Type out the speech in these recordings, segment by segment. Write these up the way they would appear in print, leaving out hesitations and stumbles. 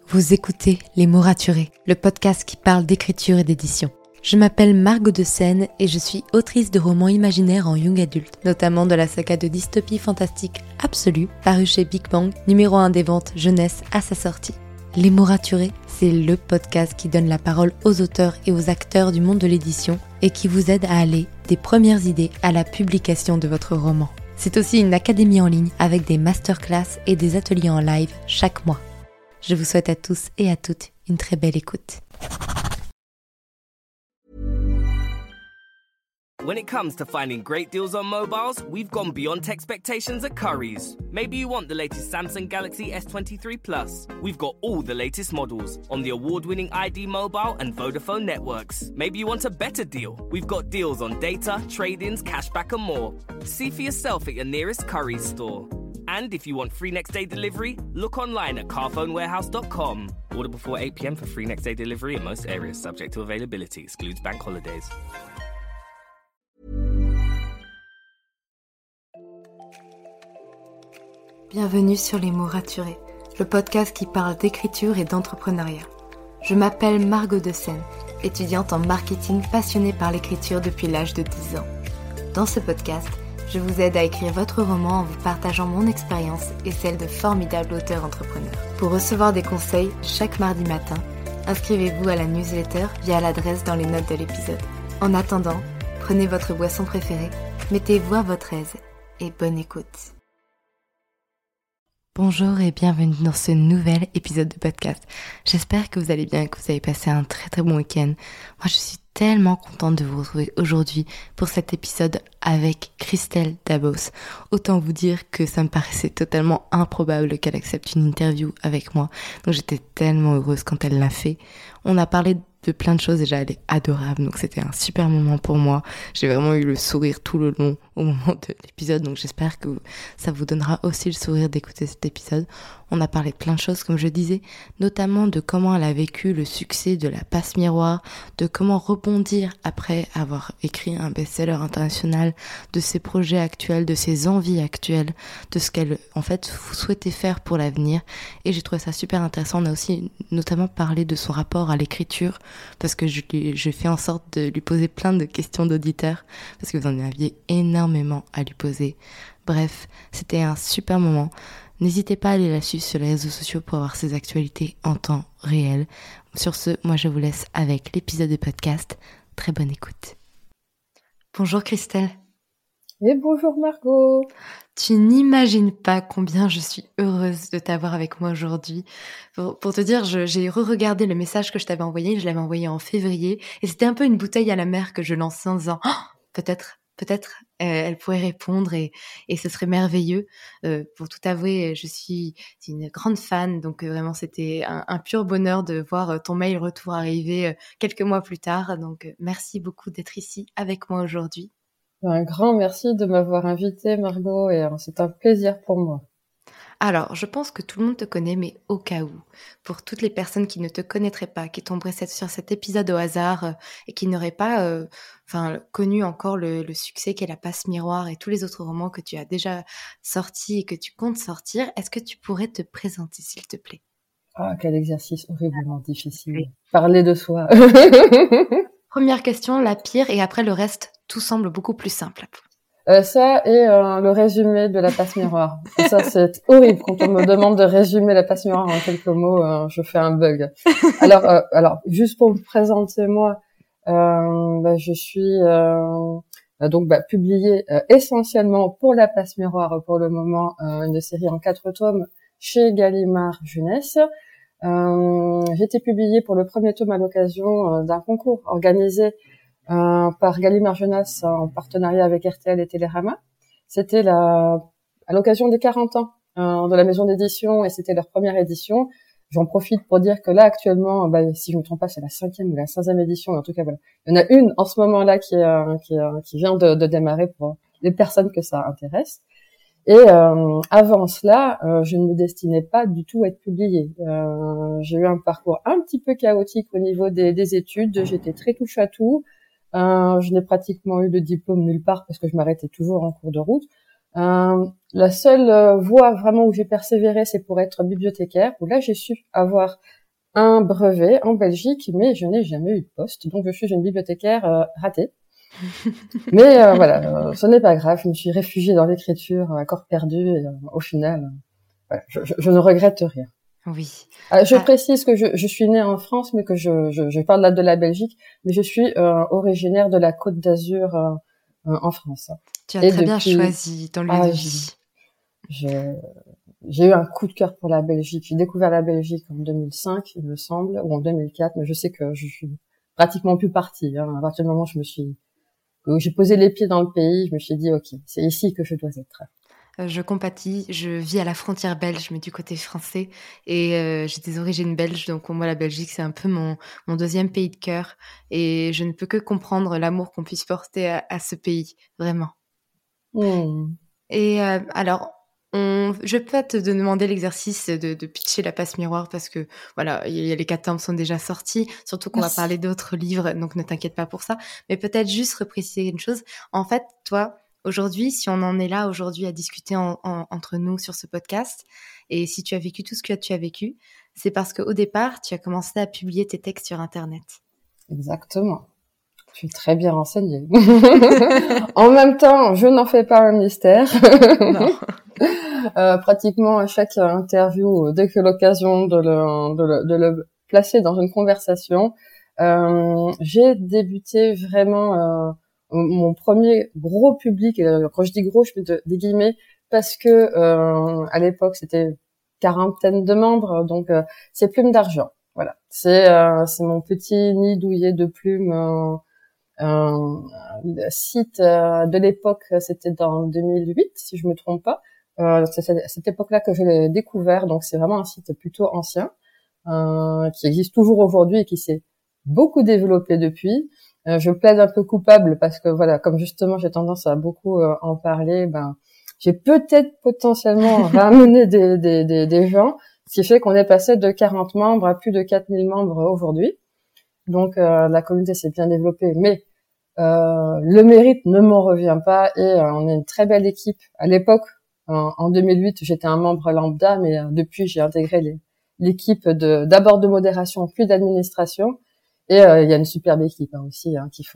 Vous écoutez Les mots raturés, le podcast qui parle d'écriture et d'édition. Je m'appelle Margot de Seine et je suis autrice de romans imaginaires en young adulte, notamment de la saga de dystopie fantastique Absolue, parue chez Big Bang, numéro 1 des ventes jeunesse à sa sortie. Les mots raturés, c'est le podcast qui donne la parole aux auteurs et aux acteurs du monde de l'édition et qui vous aide à aller des premières idées à la publication de votre roman. C'est aussi une académie en ligne avec des masterclass et des ateliers en live chaque mois. Je vous souhaite à tous et à toutes une très belle écoute. When it comes to finding great deals on mobiles, we've gone beyond expectations at Currys. Maybe you want the latest Samsung Galaxy S23 Plus. We've got all the latest models on the award-winning ID Mobile and Vodafone networks. Maybe you want a better deal. We've got deals on data, trade-ins, cashback and more. See for yourself at your nearest Currys store. And if you want free next day delivery, look online at carphonewarehouse.com. Order before 8 p.m. for free next day delivery in most areas, subject to availability, excludes bank holidays. Bienvenue sur Les mots raturés, le podcast qui parle d'écriture et d'entrepreneuriat. Je m'appelle Margot de Seine, étudiante en marketing passionnée par l'écriture depuis l'âge de 10 ans. Dans ce podcast, je vous aide à écrire votre roman en vous partageant mon expérience et celle de formidables auteurs entrepreneurs. Pour recevoir des conseils chaque mardi matin, inscrivez-vous à la newsletter via l'adresse dans les notes de l'épisode. En attendant, prenez votre boisson préférée, mettez-vous à votre aise et bonne écoute. Bonjour et bienvenue dans ce nouvel épisode de podcast. J'espère que vous allez bien et que vous avez passé un très très bon week-end. Moi je suis tellement contente de vous retrouver aujourd'hui pour cet épisode avec Christelle Dabos. Autant vous dire que ça me paraissait totalement improbable qu'elle accepte une interview avec moi. Donc j'étais tellement heureuse quand elle l'a fait. On a parlé de plein de choses, déjà elle est adorable, donc c'était un super moment pour moi. J'ai vraiment eu le sourire tout le long au moment de l'épisode, donc j'espère que ça vous donnera aussi le sourire d'écouter cet épisode. On a parlé de plein de choses, comme je disais, notamment de comment elle a vécu le succès de La Passe Miroir, de comment rebondir après avoir écrit un best-seller international, de ses projets actuels, de ses envies actuelles, de ce qu'elle en fait souhaitait faire pour l'avenir. Et j'ai trouvé ça super intéressant. On a aussi notamment parlé de son rapport à l'écriture, parce que je fais en sorte de lui poser plein de questions d'auditeurs, parce que vous en aviez énormément à lui poser. Bref, c'était un super moment. N'hésitez pas à aller la suivre sur les réseaux sociaux pour avoir ses actualités en temps réel. Sur ce, moi je vous laisse avec l'épisode de podcast. Très bonne écoute. Bonjour Christelle. Et bonjour Margot. Tu n'imagines pas combien je suis heureuse de t'avoir avec moi aujourd'hui. Pour te dire, j'ai re-regardé le message que je t'avais envoyé. Je l'avais envoyé en février. Et c'était un peu une bouteille à la mer que je lançais en disant oh, peut-être, elle pourrait répondre et ce serait merveilleux. Pour tout avouer, je suis une grande fan. Donc vraiment, c'était un pur bonheur de voir ton mail retour arriver quelques mois plus tard. Donc merci beaucoup d'être ici avec moi aujourd'hui. Un grand merci de m'avoir invitée, Margot, et c'est un plaisir pour moi. Alors, je pense que tout le monde te connaît, mais au cas où, pour toutes les personnes qui ne te connaîtraient pas, qui tomberaient sur cet épisode au hasard et qui n'auraient pas connu encore le succès qu'est La Passe Miroir et tous les autres romans que tu as déjà sortis et que tu comptes sortir, est-ce que tu pourrais te présenter, s'il te plaît ? Ah, quel exercice horriblement difficile. Oui. Parler de soi. Première question, la pire, et après le reste, tout semble beaucoup plus simple. Ça et le résumé de La Passe Miroir. Ça, c'est horrible. Quand on me demande de résumer La Passe Miroir en quelques mots, je fais un bug. Alors, juste pour me présenter moi, je suis publiée essentiellement pour La Passe Miroir pour le moment, une série en 4 tomes chez Gallimard Jeunesse. J'ai été publiée pour le premier tome à l'occasion d'un concours organisé par Gallimard Jeunesse en partenariat avec RTL et Télérama. C'était à l'occasion des 40 ans de la maison d'édition et c'était leur première édition. J'en profite pour dire que là actuellement, si je me trompe pas, c'est la 5e ou la 5e édition. En tout cas, voilà, il y en a une en ce moment-là qui vient de démarrer pour les personnes que ça intéresse. Et avant cela, je ne me destinais pas du tout à être publiée. J'ai eu un parcours un petit peu chaotique au niveau des études. J'étais très touche à tout. Je n'ai pratiquement eu de diplôme nulle part parce que je m'arrêtais toujours en cours de route. La seule voie vraiment où j'ai persévéré, c'est pour être bibliothécaire, où là j'ai su avoir un brevet en Belgique, mais je n'ai jamais eu de poste, donc je suis une bibliothécaire ratée. Mais voilà, ce n'est pas grave, je me suis réfugiée dans l'écriture à corps perdu, et au final, voilà, je ne regrette rien. Oui. Je précise que je suis née en France, mais que je parle là de la Belgique, mais je suis originaire de la Côte d'Azur en France. Tu as très bien choisi ton lieu de vie. J'ai eu un coup de cœur pour la Belgique. J'ai découvert la Belgique en 2005, il me semble, ou en 2004, mais je sais que je suis pratiquement plus partie. À partir du moment où j'ai posé les pieds dans le pays, je me suis dit, ok, c'est ici que je dois être. Je compatis, je vis à la frontière belge, mais du côté français, et j'ai des origines belges, donc pour moi la Belgique c'est un peu mon deuxième pays de cœur, et je ne peux que comprendre l'amour qu'on puisse porter à ce pays, vraiment. Et alors, je vais peut-être te demander l'exercice de pitcher la passe miroir, parce que voilà, les 4 tomes sont déjà sortis, surtout qu'on va parler d'autres livres, donc ne t'inquiète pas pour ça, mais peut-être juste repréciser une chose. En fait, toi, aujourd'hui, si on en est là aujourd'hui à discuter entre nous sur ce podcast, et si tu as vécu tout ce que tu as vécu, c'est parce qu'au départ, tu as commencé à publier tes textes sur Internet. Exactement. Je suis très bien renseignée. En même temps, je n'en fais pas un mystère. Non. Pratiquement à chaque interview, dès que l'occasion de le placer dans une conversation, j'ai débuté vraiment mon premier gros public. Quand je dis gros, je mets des guillemets, parce que à l'époque c'était quarantaine de membres, donc c'est Plume d'Argent. Voilà, c'est mon petit nid douillet de plumes. Le site de l'époque, c'était dans 2008, si je me trompe pas. C'est à cette époque-là que je l'ai découvert, donc c'est vraiment un site plutôt ancien, qui existe toujours aujourd'hui et qui s'est beaucoup développé depuis. Je plaide un peu coupable parce que voilà, comme justement j'ai tendance à beaucoup en parler, j'ai peut-être potentiellement ramené des gens, ce qui fait qu'on est passé de 40 membres à plus de 4000 membres aujourd'hui. Donc la communauté s'est bien développée, mais le mérite ne m'en revient pas, et on est une très belle équipe. À l'époque, en 2008, j'étais un membre lambda, mais depuis j'ai intégré l'équipe d'abord de modération puis d'administration, et il y a une superbe équipe aussi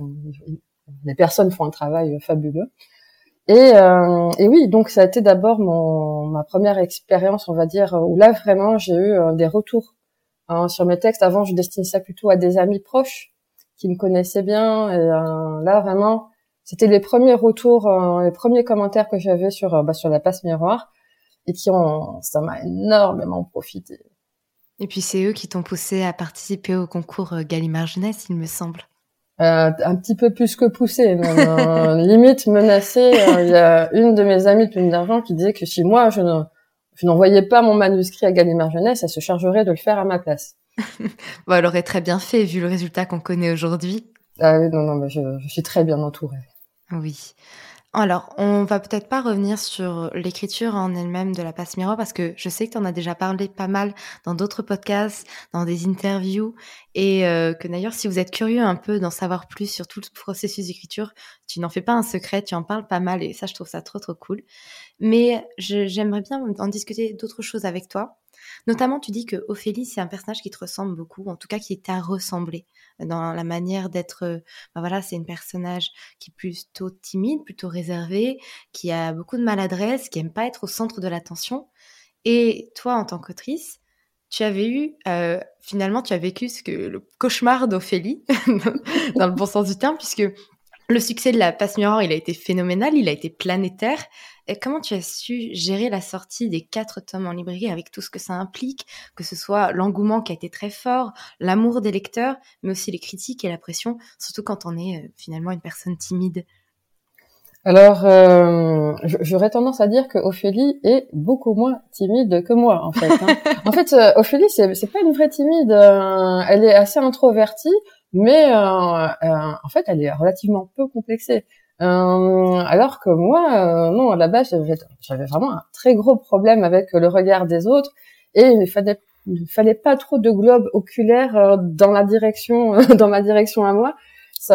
les personnes font un travail fabuleux. Et oui, donc ça a été d'abord ma première expérience, on va dire, où là vraiment j'ai eu des retours sur mes textes. Avant, je destinais ça plutôt à des amis proches qui me connaissaient bien, et là vraiment c'était les premiers retours, les premiers commentaires que j'avais sur la passe miroir, et ça m'a énormément profité. Et puis c'est eux qui t'ont poussé à participer au concours Gallimard Jeunesse, il me semble. Un petit peu plus que poussé, même, limite menacé. Il y a une de mes amies de Plume d'Argent qui disait que si moi je n'envoyais pas mon manuscrit à Gallimard Jeunesse, elle se chargerait de le faire à ma place. Bon, elle aurait très bien fait, vu le résultat qu'on connaît aujourd'hui. Ah oui, non, mais je suis très bien entourée. Oui. Alors, on va peut-être pas revenir sur l'écriture en elle-même de la passe miroir, parce que je sais que tu en as déjà parlé pas mal dans d'autres podcasts, dans des interviews, et que d'ailleurs, si vous êtes curieux un peu d'en savoir plus sur tout le processus d'écriture, tu n'en fais pas un secret, tu en parles pas mal, et ça, je trouve ça trop, trop cool. Mais j'aimerais bien en discuter d'autres choses avec toi. Notamment, tu dis que Ophélie, c'est un personnage qui te ressemble beaucoup, en tout cas qui t'a ressemblé dans la manière d'être. Voilà, c'est une personnage qui est plutôt timide, plutôt réservée, qui a beaucoup de maladresse, qui aime pas être au centre de l'attention. Et toi, en tant qu'autrice, tu avais eu, finalement, tu as vécu le cauchemar d'Ophélie, dans le bon sens du terme, puisque le succès de la passe miroir, il a été phénoménal, il a été planétaire. Et comment tu as su gérer la sortie des 4 tomes en librairie avec tout ce que ça implique, que ce soit l'engouement qui a été très fort, l'amour des lecteurs, mais aussi les critiques et la pression, surtout quand on est finalement une personne timide? Alors, j'aurais tendance à dire que Ophélie est beaucoup moins timide que moi, en fait. En fait, Ophélie, c'est pas une vraie timide. Elle est assez introvertie, mais en fait, elle est relativement peu complexée. Alors que moi, non, à la base, j'avais vraiment un très gros problème avec le regard des autres, et il fallait pas trop de globes oculaires dans ma direction à moi. Ça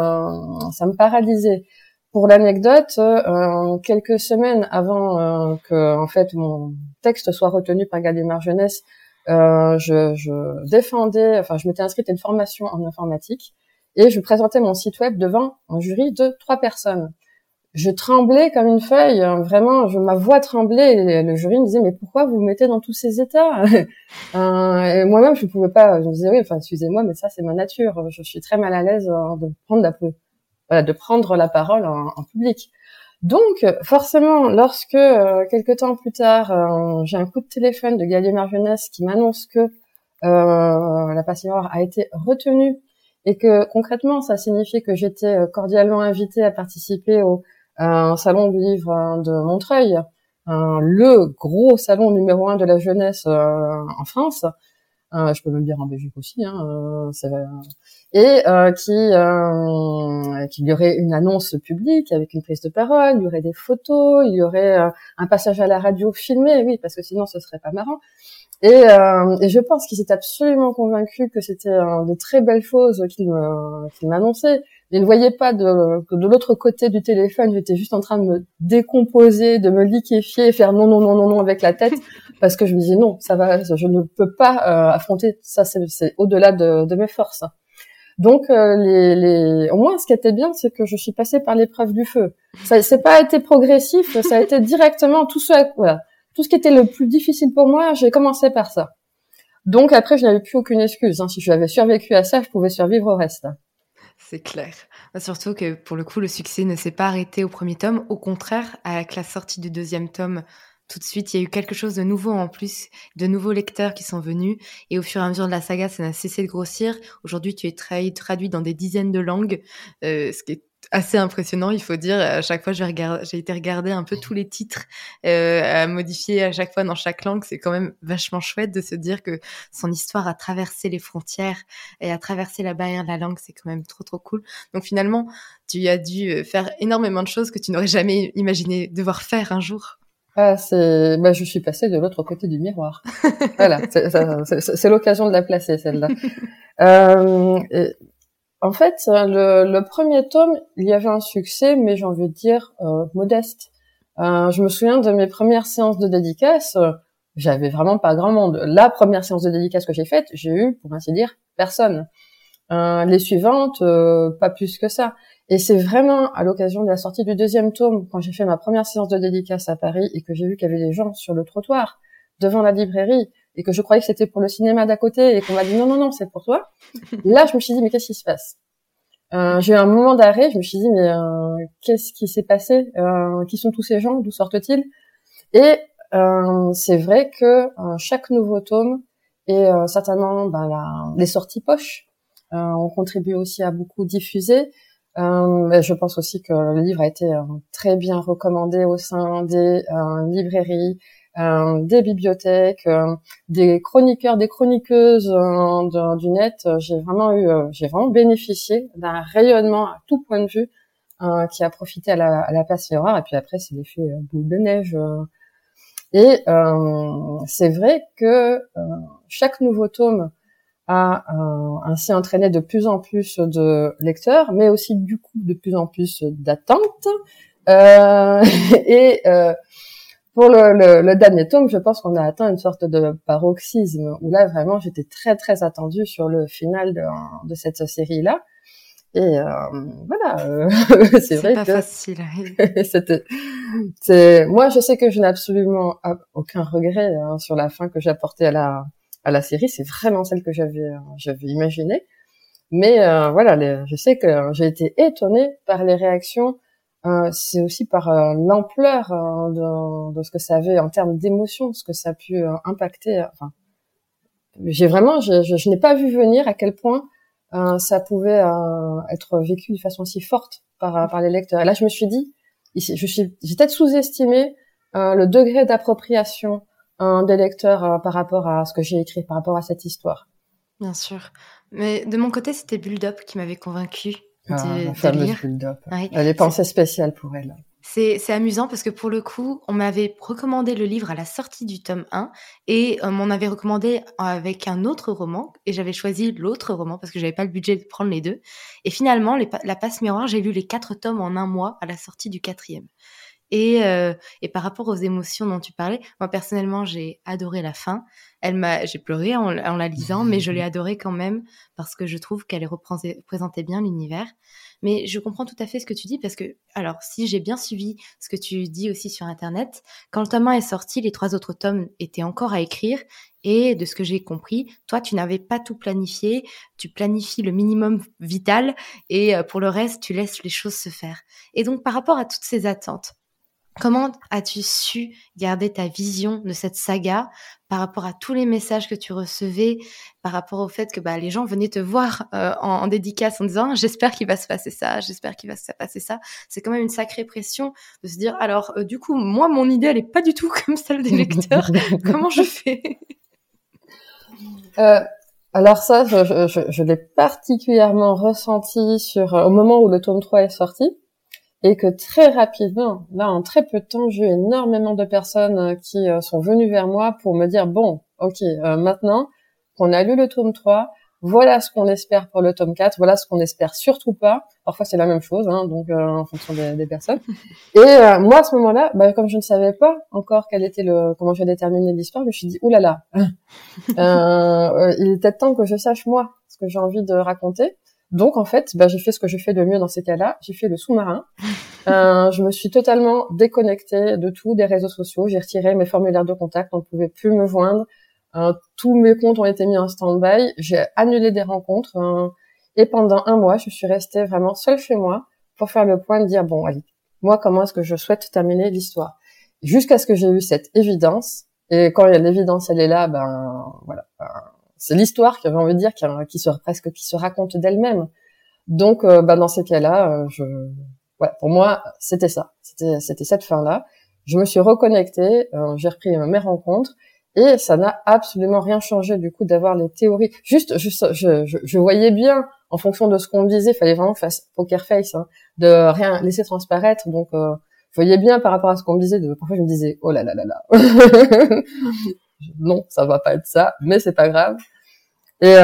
me paralysait. Pour l'anecdote, quelques semaines avant que en fait mon texte soit retenu par Gallimard Jeunesse, je défendais, enfin, je m'étais inscrite à une formation en informatique et je présentais mon site web devant un jury de 3 personnes. Je tremblais comme une feuille, vraiment, ma voix tremblait et le jury me disait mais pourquoi vous vous mettez dans tous ces états et moi-même je pouvais pas, je me disais oui, enfin excusez-moi mais ça c'est ma nature, je suis très mal à l'aise de prendre la parole en public. Donc forcément lorsque quelques temps plus tard j'ai un coup de téléphone de Gallimard Jeunesse qui m'annonce que la passion a été retenue et que concrètement ça signifiait que j'étais cordialement invitée à participer au salon du livre de Montreuil, le gros salon numéro 1 de la jeunesse en France, je peux même dire en Belgique aussi, qu'il y aurait une annonce publique avec une prise de parole, il y aurait des photos, il y aurait un passage à la radio filmé, oui, parce que sinon ce serait pas marrant. Et je pense qu'il s'est absolument convaincu que c'était de très belles choses qu'il m'annonçait. Il ne voyait pas que de l'autre côté du téléphone, j'étais juste en train de me décomposer, de me liquéfier, et faire non, non, non, non, non avec la tête, parce que je me disais non, ça va, je ne peux pas affronter ça, c'est au-delà de mes forces. Donc au moins ce qui était bien, c'est que je suis passée par l'épreuve du feu. Ça c'est pas été progressif, ça a été directement tout ce qui était le plus difficile pour moi, j'ai commencé par ça. Donc après je n'avais plus aucune excuse, si j'avais survécu à ça, je pouvais survivre au reste. C'est clair. Surtout que pour le coup, le succès ne s'est pas arrêté au premier tome. Au contraire, avec la sortie du 2e tome, tout de suite, il y a eu quelque chose de nouveau en plus, de nouveaux lecteurs qui sont venus. Et au fur et à mesure de la saga, ça n'a cessé de grossir. Aujourd'hui, tu es traduit dans des dizaines de langues, ce qui est assez impressionnant, il faut dire. À chaque fois, j'ai été regarder un peu tous les titres à modifier à chaque fois dans chaque langue. C'est quand même vachement chouette de se dire que son histoire a traversé les frontières et a traversé la barrière de la langue. C'est quand même trop, trop cool. Donc finalement, tu as dû faire énormément de choses que tu n'aurais jamais imaginé devoir faire un jour. Je suis passée de l'autre côté du miroir. Voilà, c'est l'occasion de la placer, celle-là. En fait, le premier tome, il y avait un succès, mais j'ai envie de dire modeste. Je me souviens de mes premières séances de dédicace, j'avais vraiment pas grand monde. La première séance de dédicace que j'ai faite, j'ai eu, pour ainsi dire, personne. Les suivantes, pas plus que ça. Et c'est vraiment à l'occasion de la sortie du 2e tome, quand j'ai fait ma première séance de dédicace à Paris et que j'ai vu qu'il y avait des gens sur le trottoir, devant la librairie, et que je croyais que c'était pour le cinéma d'à côté, et qu'on m'a dit non, c'est pour toi. Là, je me suis dit, mais qu'est-ce qui se passe? J'ai eu un moment d'arrêt, je me suis dit, mais qu'est-ce qui s'est passé? Qui sont tous ces gens? D'où sortent-ils? Et c'est vrai que chaque nouveau tome, et certainement les sorties poches, ont contribué aussi à beaucoup diffuser. Je pense aussi que le livre a été très bien recommandé au sein des librairies, des bibliothèques, des chroniqueurs, des chroniqueuses du net. J'ai vraiment bénéficié d'un rayonnement à tout point de vue qui a profité à la place Féroire. Et puis après, c'est l'effet boule de neige. Et c'est vrai que chaque nouveau tome a ainsi entraîné de plus en plus de lecteurs, mais aussi du coup de plus en plus d'attentes. Pour le dernier tome, je pense qu'on a atteint une sorte de paroxysme où là vraiment j'étais très très attendue sur le final de cette série-là. Et voilà, c'est vrai pas que facile. Moi, je sais que je n'ai absolument aucun regret sur la fin que j'ai apportée à la série. C'est vraiment celle que j'avais imaginée. Mais voilà, je sais que j'ai été étonnée par les réactions. C'est aussi par l'ampleur de ce que ça avait en termes d'émotion, ce que ça a pu impacter. Enfin, je n'ai pas vu venir à quel point ça pouvait être vécu de façon si forte par les lecteurs. Et là, je me suis dit, j'ai peut-être sous-estimé le degré d'appropriation des lecteurs par rapport à ce que j'ai écrit, par rapport à cette histoire. Bien sûr. Mais de mon côté, c'était Build Up qui m'avait convaincue la fameuse lire. Build Up. Oui. Elle est pensée spéciale pour elle. C'est amusant parce que pour le coup, on m'avait recommandé le livre à la sortie du tome 1 et on m'en avait recommandé avec un autre roman et j'avais choisi l'autre roman parce que j'avais pas le budget de prendre les deux. Et finalement, La Passe Miroir, j'ai lu les 4 tomes en un mois à la sortie du 4e. Et par rapport aux émotions dont tu parlais, moi personnellement, j'ai adoré la fin. J'ai pleuré en la lisant, mais je l'ai adorée quand même parce que je trouve qu'elle représentait bien l'univers. Mais je comprends tout à fait ce que tu dis parce que, alors, si j'ai bien suivi ce que tu dis aussi sur Internet, quand le tome 1 est sorti, les 3 autres tomes étaient encore à écrire. Et de ce que j'ai compris, toi, tu n'avais pas tout planifié. Tu planifies le minimum vital et pour le reste, tu laisses les choses se faire. Et donc, par rapport à toutes ces attentes, comment as-tu su garder ta vision de cette saga par rapport à tous les messages que tu recevais, par rapport au fait que les gens venaient te voir en dédicace en disant « J'espère qu'il va se passer ça, j'espère qu'il va se passer ça ». C'est quand même une sacrée pression de se dire « Alors, du coup, moi, mon idée, elle est pas du tout comme celle des lecteurs. Comment je fais ?» Alors ça, je l'ai particulièrement ressenti au moment où le tome 3 est sorti. Et que très rapidement, là, en très peu de temps, j'ai eu énormément de personnes qui sont venues vers moi pour me dire, bon, ok, maintenant qu'on a lu le tome 3, voilà ce qu'on espère pour le tome 4, voilà ce qu'on espère surtout pas. Parfois, c'est la même chose, hein, donc en fonction des personnes. Et moi, à ce moment-là, comme je ne savais pas encore comment j'allais terminer l'histoire, je me suis dit, oulala, il était temps que je sache, moi, ce que j'ai envie de raconter. Donc, en fait, j'ai fait ce que je fais de mieux dans ces cas-là. J'ai fait le sous-marin. Je me suis totalement déconnectée de tout, des réseaux sociaux. J'ai retiré mes formulaires de contact. On ne pouvait plus me joindre. Tous mes comptes ont été mis en stand-by. J'ai annulé des rencontres. Et pendant 1 mois, je suis restée vraiment seule chez moi pour faire le point de dire, bon, allez, moi, comment est-ce que je souhaite terminer l'histoire? Jusqu'à ce que j'ai eu cette évidence. Et quand l'évidence, elle est là, voilà. C'est l'histoire, j'avais envie de dire, qui se raconte d'elle-même. Donc, dans ces cas-là, pour moi, c'était ça. C'était cette fin-là. Je me suis reconnectée, j'ai repris mes rencontres, et ça n'a absolument rien changé, du coup, d'avoir les théories. Juste, je voyais bien, en fonction de ce qu'on me disait, il fallait vraiment faire poker face, hein, de rien laisser transparaître. Donc, je voyais bien par rapport à ce qu'on me disait, parfois je me disais, oh là là là là. Non, ça va pas être ça, mais c'est pas grave. Et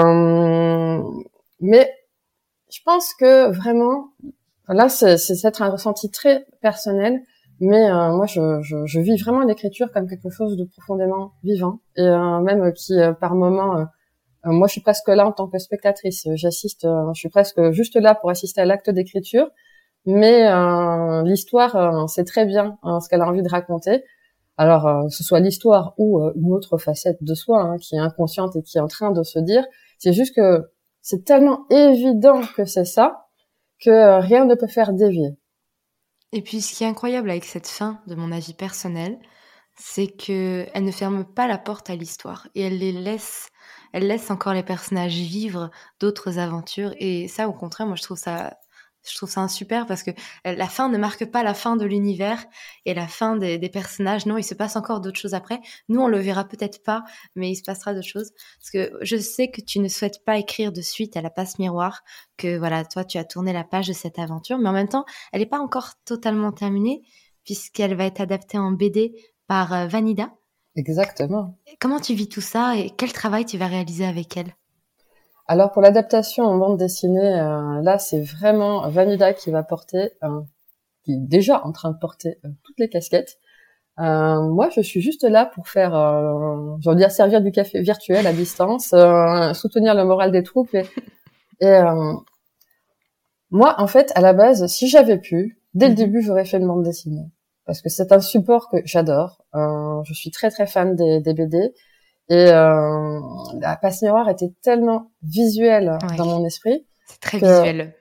mais je pense que vraiment, là, c'est un ressenti très personnel, mais moi, je vis vraiment l'écriture comme quelque chose de profondément vivant, et même qui, par moments, moi, je suis presque là en tant que spectatrice. J'assiste, je suis presque juste là pour assister à l'acte d'écriture, mais l'histoire, c'est très bien ce qu'elle a envie de raconter. Alors, que ce soit l'histoire ou une autre facette de soi, hein, qui est inconsciente et qui est en train de se dire, c'est juste que c'est tellement évident que c'est ça, que rien ne peut faire dévier. Et puis, ce qui est incroyable avec cette fin, de mon avis personnel, c'est que elle ne ferme pas la porte à l'histoire et elle laisse encore les personnages vivre d'autres aventures. Et ça, au contraire, moi, je trouve ça super parce que la fin ne marque pas la fin de l'univers et la fin des personnages. Non, il se passe encore d'autres choses après. Nous, on le verra peut-être pas, mais il se passera d'autres choses. Parce que je sais que tu ne souhaites pas écrire de suite à la passe miroir, que voilà, toi, tu as tourné la page de cette aventure, mais en même temps, elle n'est pas encore totalement terminée puisqu'elle va être adaptée en BD par Vanida. Exactement. Comment tu vis tout ça et quel travail tu vas réaliser avec elle? Alors, pour l'adaptation en bande dessinée, là, c'est vraiment Vanida qui va porter, qui est déjà en train de porter toutes les casquettes. Moi, je suis juste là pour faire, je veux dire, servir du café virtuel à distance, soutenir le moral des troupes. Et moi, en fait, à la base, si j'avais pu, dès le début, j'aurais fait une bande dessinée. Parce que c'est un support que j'adore. Je suis très, très fan des BD. Et la passe miroir était tellement visuelle dans mon esprit. C'est très visuel.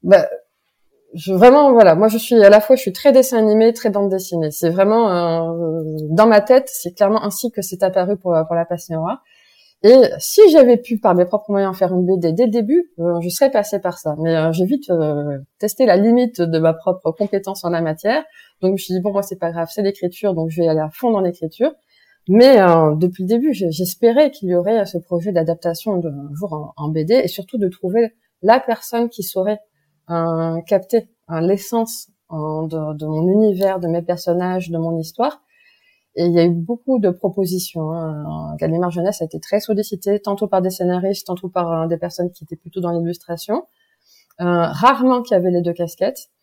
Vraiment, voilà, moi je suis très dessin animé, très bande dessinée. C'est vraiment dans ma tête, c'est clairement ainsi que c'est apparu pour la passe miroir. Et si j'avais pu par mes propres moyens faire une BD dès le début, je serais passée par ça. Mais j'ai vite testé la limite de ma propre compétence en la matière. Donc je me suis dit bon, moi c'est pas grave, c'est l'écriture, donc je vais aller à fond dans l'écriture. Mais depuis le début, j'espérais qu'il y aurait ce projet d'adaptation d'un jour en BD, et surtout de trouver la personne qui saurait capter l'essence de mon univers, de mes personnages, de mon histoire. Et il y a eu beaucoup de propositions. Gallimard Jeunesse a été très sollicité, tantôt par des scénaristes, tantôt par des personnes qui étaient plutôt dans l'illustration. Rarement qu'il y avait les deux casquettes.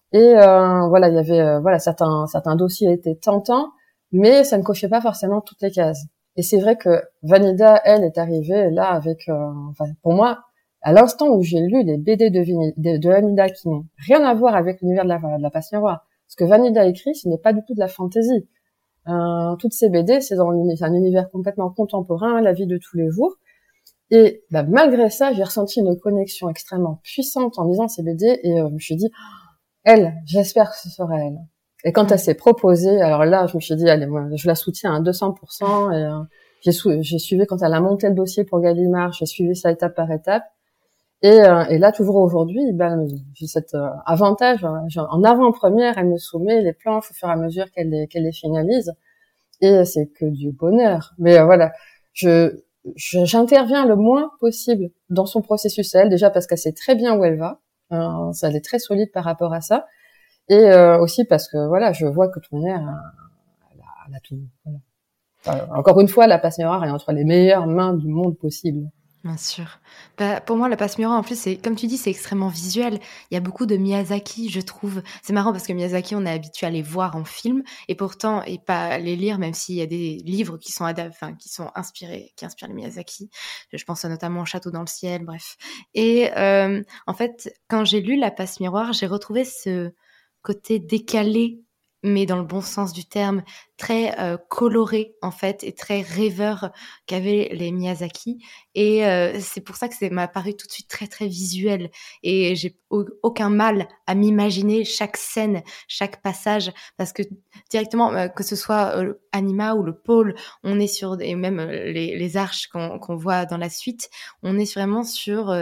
Et voilà, il y avait certains dossiers étaient tentants, mais ça ne cochait pas forcément toutes les cases. Et c'est vrai que Vanida, elle, est arrivée là avec, pour moi, à l'instant où j'ai lu les BD de Vanida qui n'ont rien à voir avec l'univers de la passe miroir, ce que Vanida écrit, ce n'est pas du tout de la fantaisie. Toutes ces BD, c'est dans un univers complètement contemporain, la vie de tous les jours. Et malgré ça, j'ai ressenti une connexion extrêmement puissante en lisant ces BD, et je me suis dit, elle, j'espère que ce sera elle. Et quand elle s'est proposée, alors là, je me suis dit, allez, moi, je la soutiens à 200%. Et j'ai suivi quand elle a monté le dossier pour Gallimard, j'ai suivi ça étape par étape. Et là, toujours aujourd'hui, j'ai cet avantage. En avant-première, elle me soumet les planches au fur et à mesure qu'elle les finalise. Et c'est que du bonheur. Mais voilà, j'interviens le moins possible dans son processus à elle, déjà parce qu'elle sait très bien où elle va. Ça, elle est très solide par rapport à ça. Et aussi parce que voilà, je vois que ton air, elle a tout. Voilà. Encore une fois, la passe miroir est entre les meilleures mains du monde possible. Bien sûr. Pour moi, la passe miroir, en plus, c'est, comme tu dis, c'est extrêmement visuel. Il y a beaucoup de Miyazaki, je trouve. C'est marrant parce que Miyazaki, on est habitué à les voir en film et pourtant, et pas les lire, même s'il y a des livres qui sont qui inspirent les Miyazaki. Je pense notamment au Château dans le ciel, bref. Et, en fait, quand j'ai lu la passe miroir, j'ai retrouvé ce côté décalé, mais dans le bon sens du terme, très coloré en fait et très rêveur qu'avaient les Miyazaki. Et c'est pour ça que ça m'a paru tout de suite très très visuel. Et j'ai aucun mal à m'imaginer chaque scène, chaque passage, parce que directement, que ce soit Anima ou le pôle, on est sur, et même les arches qu'on voit dans la suite, on est vraiment sur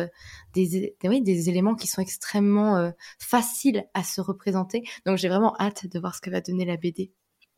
des éléments qui sont extrêmement faciles à se représenter. Donc j'ai vraiment hâte de voir ce que va donner la BD.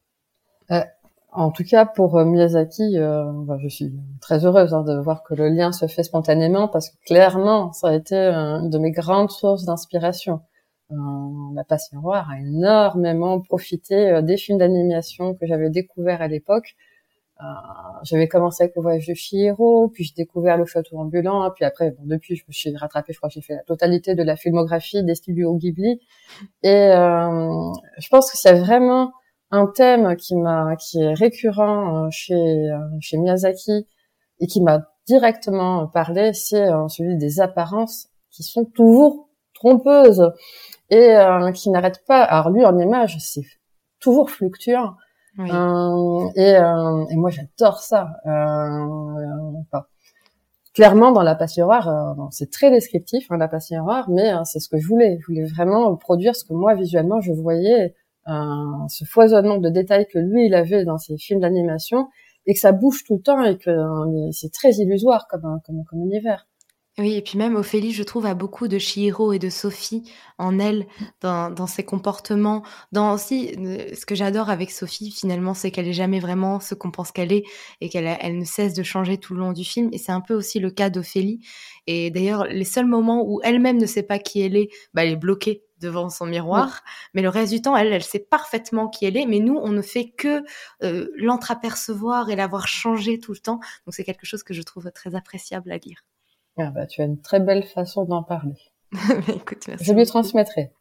En tout cas, pour Miyazaki, je suis très heureuse de voir que le lien se fait spontanément, parce que clairement, ça a été une de mes grandes sources d'inspiration. La passe miroir a énormément profité des films d'animation que j'avais découverts à l'époque. J'avais commencé avec Le Voyage de Chihiro, puis j'ai découvert Le Château ambulant, puis après, depuis, je me suis rattrapée, je crois que j'ai fait la totalité de la filmographie des studios Ghibli. Et je pense que c'est vraiment un thème qui est récurrent chez Miyazaki et qui m'a directement parlé, c'est celui des apparences qui sont toujours trompeuses et qui n'arrêtent pas. Alors lui, en image, c'est toujours fluctuant. Oui. Et moi, j'adore ça. Clairement, dans la passe miroir, c'est très descriptif, la passe miroir, mais c'est ce que je voulais. Je voulais vraiment produire ce que moi, visuellement, je voyais, ce foisonnement de détails que lui, il avait dans ses films d'animation, et que ça bouge tout le temps, et que c'est très illusoire comme univers. Oui, et puis même Ophélie, je trouve, a beaucoup de Chihiro et de Sophie en elle, dans ses comportements. Dans aussi, ce que j'adore avec Sophie, finalement, c'est qu'elle est jamais vraiment ce qu'on pense qu'elle est, et elle ne cesse de changer tout le long du film. Et c'est un peu aussi le cas d'Ophélie. Et d'ailleurs, les seuls moments où elle-même ne sait pas qui elle est est bloquée devant son miroir. Oui. Mais le reste du temps, elle sait parfaitement qui elle est. Mais nous, on ne fait que l'entreapercevoir et la voir changer tout le temps. Donc c'est quelque chose que je trouve très appréciable à lire. Ah tu as une très belle façon d'en parler. Écoute, merci. Je lui transmettrai.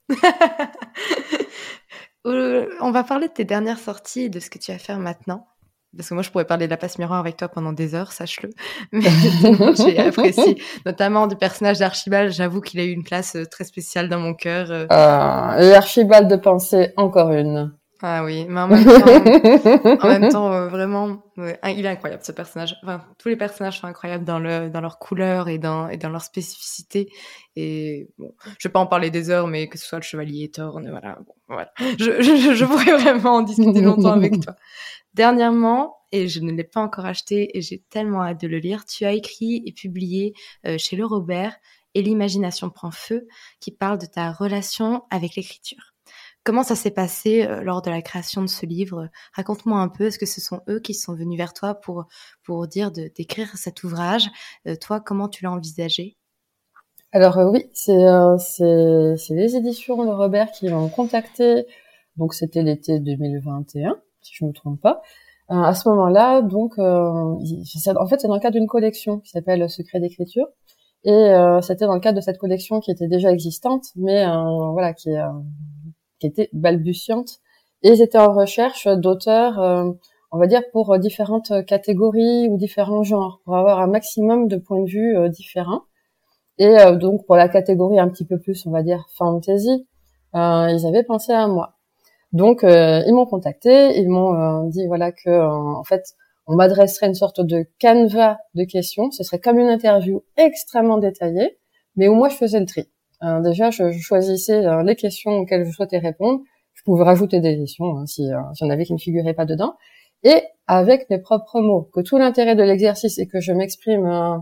On va parler de tes dernières sorties et de ce que tu vas faire maintenant. Parce que moi, je pourrais parler de la passe miroir avec toi pendant des heures, sache-le. Mais j'ai apprécié, notamment du personnage d'Archibald. J'avoue qu'il a eu une place très spéciale dans mon cœur. Et Archibald de pensée, encore une. Ah oui, mais en même temps, vraiment, il est incroyable, ce personnage. Enfin, tous les personnages sont incroyables dans leur couleur et dans leur spécificité. Et bon, je vais pas en parler des heures, mais que ce soit le Chevalier Thorne, voilà. Je pourrais vraiment en discuter longtemps avec toi. Dernièrement, et je ne l'ai pas encore acheté et j'ai tellement hâte de le lire, tu as écrit et publié chez Le Robert Et l'imagination prend feu, qui parle de ta relation avec l'écriture. Comment ça s'est passé lors de la création de ce livre ? Raconte-moi un peu, est-ce que ce sont eux qui sont venus vers toi pour dire d'écrire cet ouvrage ? Toi, comment tu l'as envisagé ? Alors oui, c'est les éditions Le Robert qui m'ont contacté. Donc c'était l'été 2021, si je me trompe pas. À ce moment-là, donc en fait c'est dans le cadre d'une collection qui s'appelle Secret d'écriture. Et c'était dans le cadre de cette collection qui était déjà existante, mais voilà, qui qui était balbutiante. Et ils étaient en recherche d'auteurs, on va dire, pour différentes catégories ou différents genres, pour avoir un maximum de points de vue différents. Et donc, pour la catégorie un petit peu plus, on va dire, fantasy, ils avaient pensé à moi. Donc, ils m'ont contacté, ils m'ont dit, voilà, que en fait, on m'adresserait une sorte de canevas de questions. Ce serait comme une interview extrêmement détaillée, mais où moi, je faisais le tri. Déjà, je choisissais les questions auxquelles je souhaitais répondre. Je pouvais rajouter des questions s'il y en avait qui ne figuraient pas dedans. Et avec mes propres mots. Que tout l'intérêt de l'exercice est que je m'exprime,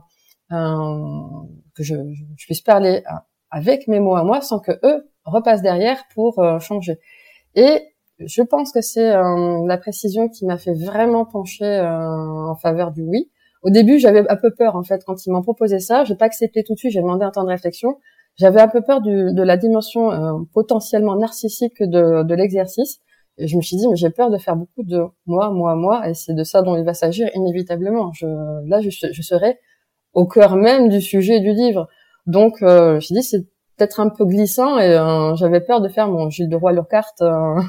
que je puisse parler avec mes mots à moi sans que eux repassent derrière pour changer. Et je pense que c'est la précision qui m'a fait vraiment pencher en faveur du oui. Au début, j'avais un peu peur, en fait, quand ils m'ont proposé ça. J'ai pas accepté tout de suite, j'ai demandé un temps de réflexion. J'avais un peu peur de la dimension potentiellement narcissique de l'exercice. Et je me suis dit, mais j'ai peur de faire beaucoup de moi, et c'est de ça dont il va s'agir inévitablement. Je serai au cœur même du sujet du livre. Donc, je me suis dit, c'est peut-être un peu glissant, et j'avais peur de faire mon Gilles de Roy-Lockhart.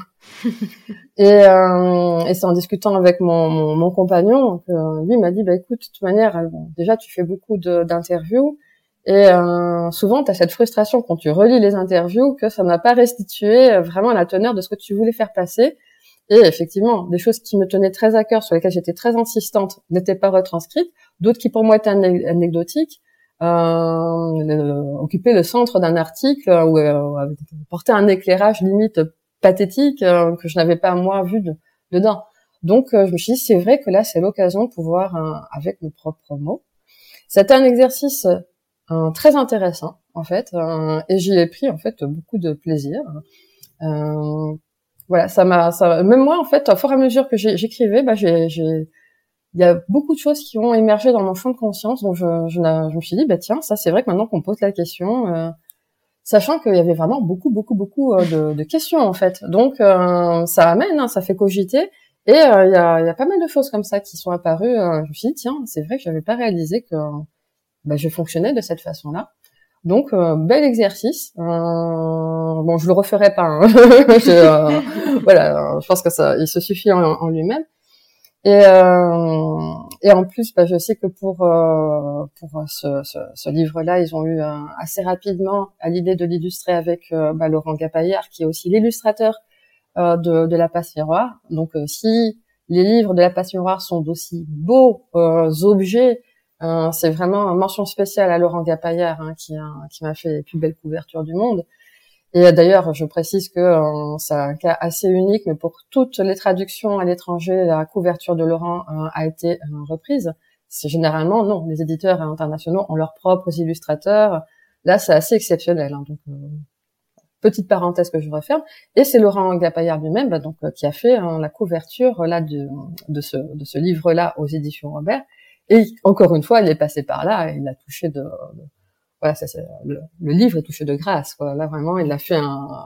Et c'est en discutant avec mon compagnon que lui m'a dit, bah écoute, de toute manière, déjà tu fais beaucoup d'interviews, et souvent tu as cette frustration quand tu relis les interviews que ça n'a pas restitué vraiment la teneur de ce que tu voulais faire passer. Et effectivement, des choses qui me tenaient très à cœur, sur lesquelles j'étais très insistante, n'étaient pas retranscrites, d'autres qui pour moi étaient anecdotiques, occupaient le centre d'un article ou portaient un éclairage limite pathétique que je n'avais pas moi vu dedans. Donc je me suis dit, c'est vrai que là c'est l'occasion de pouvoir avec mes propres mots. C'était un exercice très intéressant en fait, et j'y ai pris en fait beaucoup de plaisir. Voilà, même moi en fait, au fur et à mesure que j'écrivais, il y a beaucoup de choses qui ont émergé dans mon champ de conscience, donc je me suis dit, bah tiens, ça c'est vrai que maintenant qu'on pose la question, sachant qu'il y avait vraiment beaucoup de questions en fait. Donc ça amène, ça fait cogiter, et il y a pas mal de choses comme ça qui sont apparues. Je me suis dit, tiens, c'est vrai que j'avais pas réalisé que je fonctionnais de cette façon-là. Donc bel exercice. Bon, je le referai pas. Hein. Voilà, je pense que ça, il se suffit en lui-même. Et en plus, je sais que pour ce livre-là, ils ont eu assez rapidement à l'idée de l'illustrer avec Laurent Gapaillard, qui est aussi l'illustrateur de La Passe Miroir. Donc, si les livres de La Passe Miroir sont d'aussi beaux objets, c'est vraiment une mention spéciale à Laurent Gapaillard, qui m'a fait les plus belles couvertures du monde. Et d'ailleurs, je précise que c'est un cas assez unique, mais pour toutes les traductions à l'étranger, la couverture de Laurent a été reprise. C'est généralement, non, les éditeurs internationaux ont leurs propres illustrateurs. Là, c'est assez exceptionnel. Donc, petite parenthèse que je referme. Et c'est Laurent Gapaillard lui-même, qui a fait la couverture là de ce livre-là aux éditions Robert. Et encore une fois, il est passé par là et il a touché voilà, le livre est touché de grâce, quoi. Là, vraiment, il a fait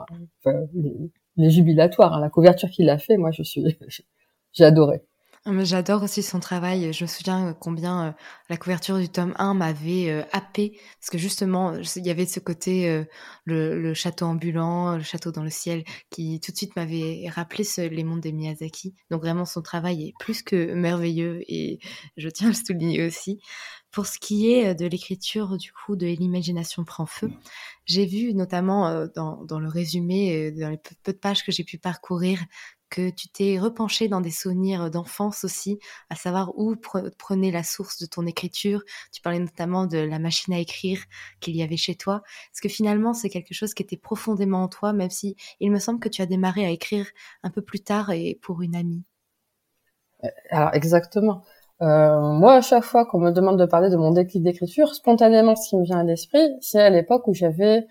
les jubilatoires, la couverture qu'il a fait, moi, j'ai adoré. Mais j'adore aussi son travail. Je me souviens combien la couverture du tome 1 m'avait happée, parce que justement, il y avait ce côté, le château ambulant, le château dans le ciel, qui tout de suite m'avait rappelé les mondes des Miyazaki. Donc vraiment, son travail est plus que merveilleux, et je tiens à le souligner aussi. Pour ce qui est de l'écriture, du coup, de L'imagination prend feu, j'ai vu notamment dans le résumé, dans les peu de pages que j'ai pu parcourir, que tu t'es repenché dans des souvenirs d'enfance aussi, à savoir où prenait la source de ton écriture. Tu parlais notamment de la machine à écrire qu'il y avait chez toi. Est-ce que finalement, c'est quelque chose qui était profondément en toi, même si il me semble que tu as démarré à écrire un peu plus tard et pour une amie? Alors, exactement. Moi, à chaque fois qu'on me demande de parler de mon déclic d'écriture, spontanément, ce qui me vient à l'esprit, c'est à l'époque où j'avais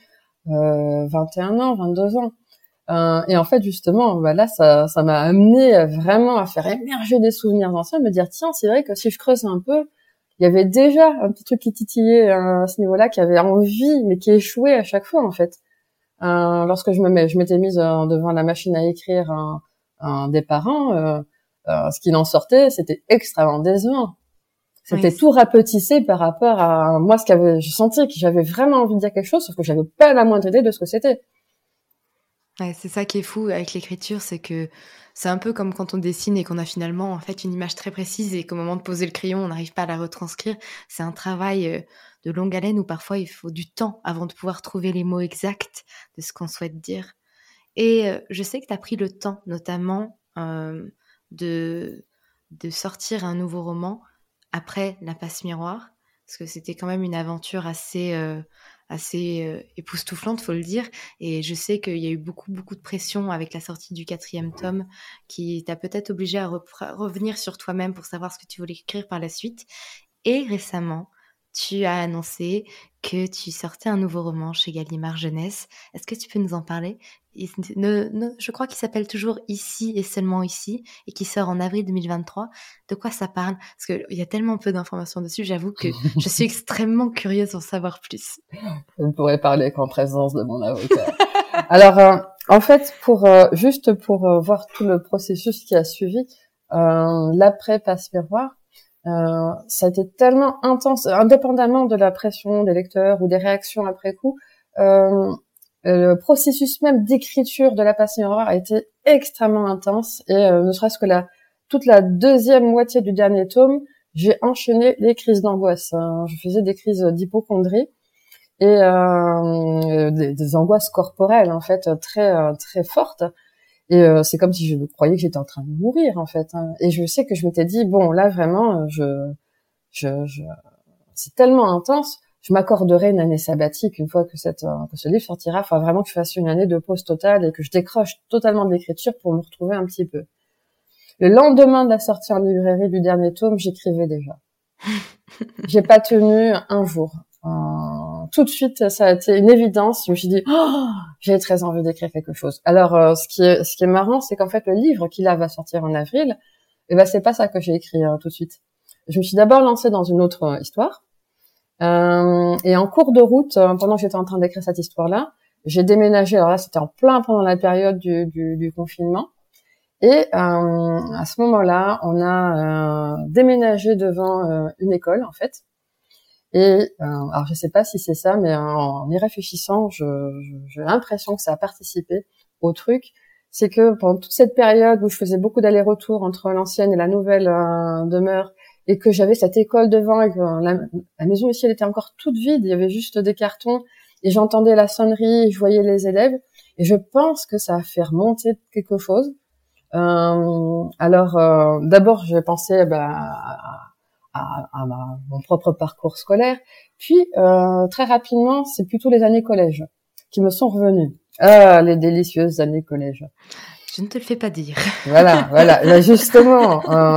21 ans, 22 ans. Et en fait, justement, là, ça m'a amené vraiment à faire émerger des souvenirs anciens, me dire, tiens, c'est vrai que si je creuse un peu, il y avait déjà un petit truc qui titillait à ce niveau-là, qui avait envie, mais qui échouait à chaque fois, en fait. Lorsque je m'étais mise devant la machine à écrire des parents, ce qu'il en sortait, c'était extrêmement décevant. C'était tout rapetissé par rapport à moi, je sentais que j'avais vraiment envie de dire quelque chose, sauf que j'avais pas la moindre idée de ce que c'était. Ouais, c'est ça qui est fou avec l'écriture, c'est que c'est un peu comme quand on dessine et qu'on a finalement en fait une image très précise et qu'au moment de poser le crayon, on n'arrive pas à la retranscrire. C'est un travail de longue haleine où parfois il faut du temps avant de pouvoir trouver les mots exacts de ce qu'on souhaite dire. Et je sais que tu as pris le temps notamment de, de sortir un nouveau roman après La Passe Miroir, parce que c'était quand même une aventure assez époustouflante, faut le dire. Et je sais qu'il y a eu beaucoup, beaucoup de pression avec la sortie du 4e tome qui t'a peut-être obligé à revenir sur toi-même pour savoir ce que tu voulais écrire par la suite. Et récemment, tu as annoncé que tu sortais un nouveau roman chez Gallimard Jeunesse. Est-ce que tu peux nous en parler? Je crois qu'il s'appelle toujours Ici et seulement ici et qui sort en avril 2023. De quoi ça parle? Parce qu'il y a tellement peu d'informations dessus, j'avoue que je suis extrêmement curieuse d'en savoir plus. Je ne pourrais parler qu'en présence de mon avocat. Alors, en fait, juste pour voir tout le processus qui a suivi, l'après Passe Miroir, ça a été tellement intense, indépendamment de la pression des lecteurs ou des réactions après coup. Le processus même d'écriture de La Passe Miroir a été extrêmement intense et ne serait-ce que toute la deuxième moitié du dernier tome, j'ai enchaîné les crises d'angoisse. Je faisais des crises d'hypocondrie et des angoisses corporelles en fait très très fortes. Et c'est comme si je croyais que j'étais en train de mourir en fait. Et je sais que je m'étais dit bon là vraiment c'est tellement intense, je m'accorderai une année sabbatique une fois que ce livre sortira. Enfin vraiment que je fasse une année de pause totale et que je décroche totalement de l'écriture pour me retrouver un petit peu. Le lendemain de la sortie en librairie du dernier tome, j'écrivais déjà. J'ai pas tenu un jour. Tout de suite, ça a été une évidence. Je me suis dit, j'ai très envie d'écrire quelque chose. Alors, ce qui est marrant, c'est qu'en fait, le livre qui là va sortir en avril, c'est pas ça que j'ai écrit tout de suite. Je me suis d'abord lancée dans une autre histoire. Et en cours de route, pendant que j'étais en train d'écrire cette histoire-là, j'ai déménagé. Alors là, c'était en plein pendant la période du confinement. Et à ce moment-là, on a déménagé devant une école, en fait. Et alors je sais pas si c'est ça, mais en y réfléchissant, j'ai l'impression que ça a participé au truc. C'est que pendant toute cette période où je faisais beaucoup d'allers-retours entre l'ancienne et la nouvelle demeure, et que j'avais cette école devant, et que la maison ici elle était encore toute vide, il y avait juste des cartons, et j'entendais la sonnerie, et je voyais les élèves, et je pense que ça a fait remonter quelque chose. Alors d'abord j'ai pensé à mon propre parcours scolaire. Puis, très rapidement, c'est plutôt les années collège qui me sont revenues. Ah, les délicieuses années collège. Je ne te le fais pas dire. Voilà. Là, justement,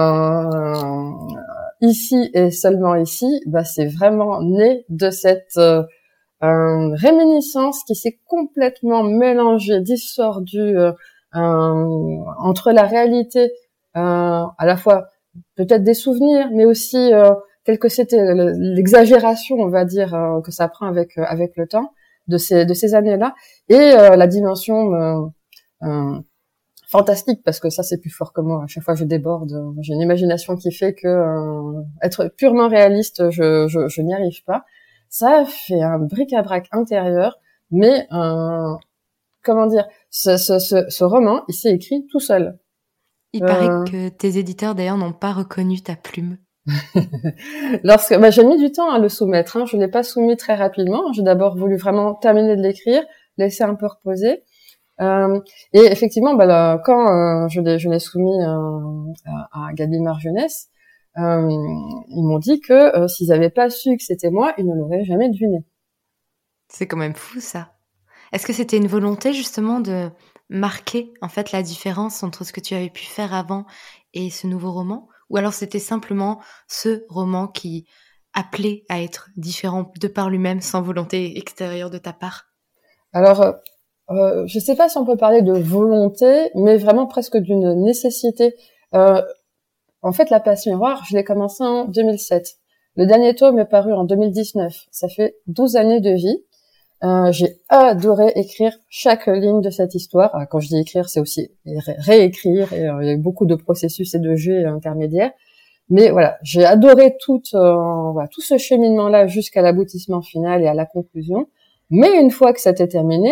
ici et seulement ici, c'est vraiment né de cette réminiscence qui s'est complètement mélangée, distordue entre la réalité, à la fois peut-être des souvenirs, mais aussi c'était l'exagération, on va dire, que ça prend avec le temps de ces années-là, et la dimension fantastique, parce que ça c'est plus fort que moi. À chaque fois je déborde, j'ai une imagination qui fait que être purement réaliste, je n'y arrive pas. Ça fait un bric-à-brac intérieur, mais comment dire, ce roman, il s'est écrit tout seul. Il paraît que tes éditeurs, d'ailleurs, n'ont pas reconnu ta plume. J'ai mis du temps à le soumettre. Je l'ai pas soumis très rapidement. J'ai d'abord voulu vraiment terminer de l'écrire, laisser un peu reposer. Et effectivement, quand je l'ai soumis à Gallimard Jeunesse, ils m'ont dit que s'ils avaient pas su que c'était moi, ils ne l'auraient jamais deviné. C'est quand même fou, ça. Est-ce que c'était une volonté, justement, de marquer, en fait, la différence entre ce que tu avais pu faire avant et ce nouveau roman? Ou alors c'était simplement ce roman qui appelait à être différent de par lui-même, sans volonté extérieure de ta part? Alors, je sais pas si on peut parler de volonté, mais vraiment presque d'une nécessité. En fait, La Passe Miroir, je l'ai commencé en 2007. Le dernier tome est paru en 2019. Ça fait 12 années de vie. J'ai adoré écrire chaque ligne de cette histoire. Quand je dis écrire, c'est aussi réécrire. Et, il y a eu beaucoup de processus et de jeux intermédiaires. Mais voilà, j'ai adoré tout ce cheminement-là jusqu'à l'aboutissement final et à la conclusion. Mais une fois que c'était terminé,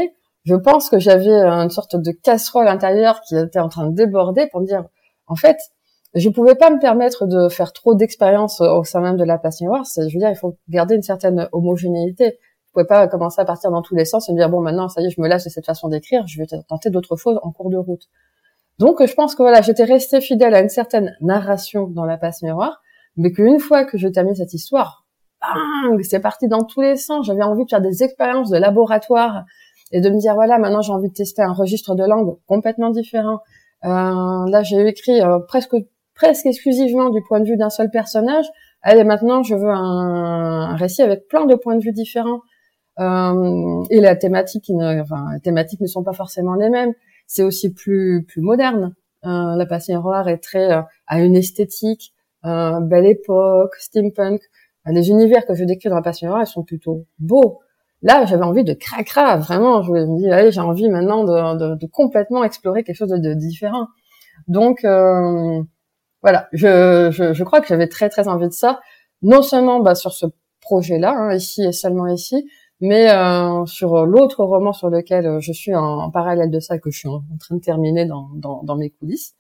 je pense que j'avais une sorte de casserole intérieure qui était en train de déborder pour me dire, en fait, je pouvais pas me permettre de faire trop d'expériences au sein même de la passe miroir. Je veux dire, il faut garder une certaine homogénéité. Je pouvais pas commencer à partir dans tous les sens et me dire, bon, maintenant, ça y est, je me lasse de cette façon d'écrire, je vais tenter d'autres choses en cours de route. Donc, je pense que voilà, j'étais restée fidèle à une certaine narration dans la passe miroir, mais qu'une fois que je termine cette histoire, bang, c'est parti dans tous les sens. J'avais envie de faire des expériences de laboratoire et de me dire, voilà, maintenant, j'ai envie de tester un registre de langue complètement différent. Là, j'ai écrit presque exclusivement du point de vue d'un seul personnage. Allez, maintenant, je veux un récit avec plein de points de vue différents. Et les thématiques ne sont pas forcément les mêmes. C'est aussi plus moderne. La passe miroir est très à une esthétique, belle époque, steampunk. Les univers que je décris dans la passe miroir, ils sont plutôt beaux. Là, j'avais envie de cracra, vraiment. Je me dis, allez, j'ai envie maintenant de complètement explorer quelque chose de différent. Donc, voilà, je crois que j'avais très très envie de ça, non seulement sur ce projet-là, ici et seulement ici, mais sur l'autre roman sur lequel je suis en parallèle de ça, que je suis en train de terminer dans mes coulisses.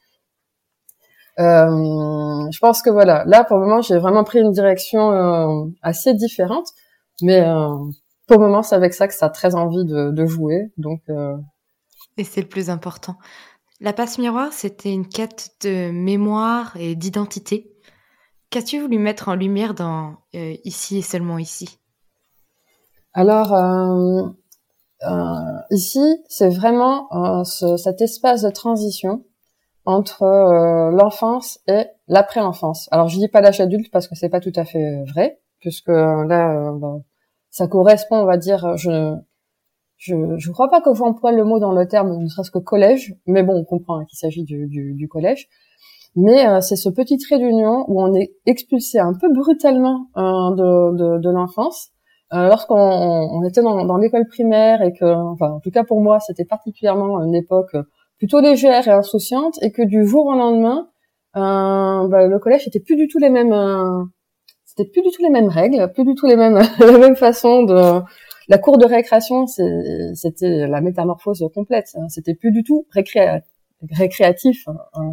Je pense que voilà, là pour le moment j'ai vraiment pris une direction assez différente, mais pour le moment c'est avec ça que ça a très envie de jouer, donc. Et c'est le plus important. La passe miroir, c'était une quête de mémoire et d'identité. Qu'as-tu voulu mettre en lumière dans Ici et seulement ici? Alors, ici, c'est vraiment cet espace de transition entre l'enfance et l'après-enfance. Alors, je dis pas l'âge adulte parce que c'est pas tout à fait vrai, puisque là, ça correspond, on va dire, je crois pas que j'emploie le mot dans le terme, ne serait-ce que collège, mais bon, on comprend qu'il s'agit du collège. Mais c'est ce petit trait d'union où on est expulsé un peu brutalement de l'enfance. Lorsqu'on était dans l'école primaire et que, enfin, en tout cas pour moi, c'était particulièrement une époque plutôt légère et insouciante, et que du jour au lendemain, le collège c'était plus du tout les mêmes règles, plus du tout les mêmes la même façon de. La cour de récréation, c'était la métamorphose complète. C'était plus du tout récréatif.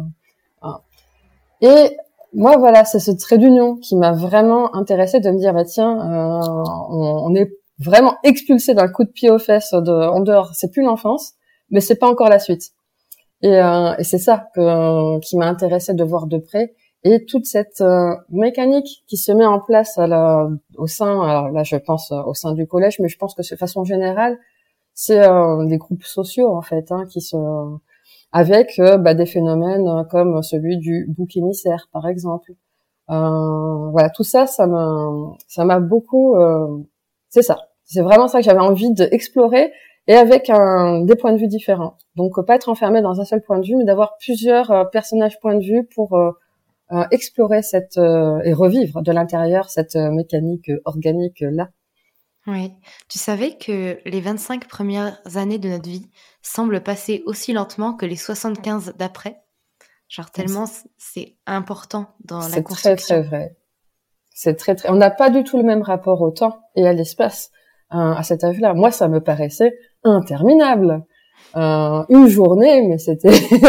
Et moi, voilà, c'est ce trait d'union qui m'a vraiment intéressée, de me dire, tiens, on est vraiment expulsé d'un coup de pied aux fesses en dehors. C'est plus l'enfance, mais c'est pas encore la suite. Et c'est ça qui m'a intéressée de voir de près. Et toute cette mécanique qui se met en place au sein, alors là je pense au sein du collège, mais je pense que de façon générale, c'est des groupes sociaux en fait, qui avec des phénomènes comme celui du bouc émissaire par exemple. Voilà, tout ça, ça m'a beaucoup. C'est ça, c'est vraiment ça que j'avais envie d'explorer, et avec des points de vue différents. Donc pas être enfermé dans un seul point de vue, mais d'avoir plusieurs personnages points de vue pour explorer et revivre de l'intérieur cette mécanique organique là. Oui. Tu savais que les 25 premières années de notre vie semblent passer aussi lentement que les 75 d'après? Genre tellement c'est important dans la construction. C'est très très vrai. C'est très très. On n'a pas du tout le même rapport au temps et à l'espace à cet âge-là. Moi, ça me paraissait interminable. Une journée, mais ça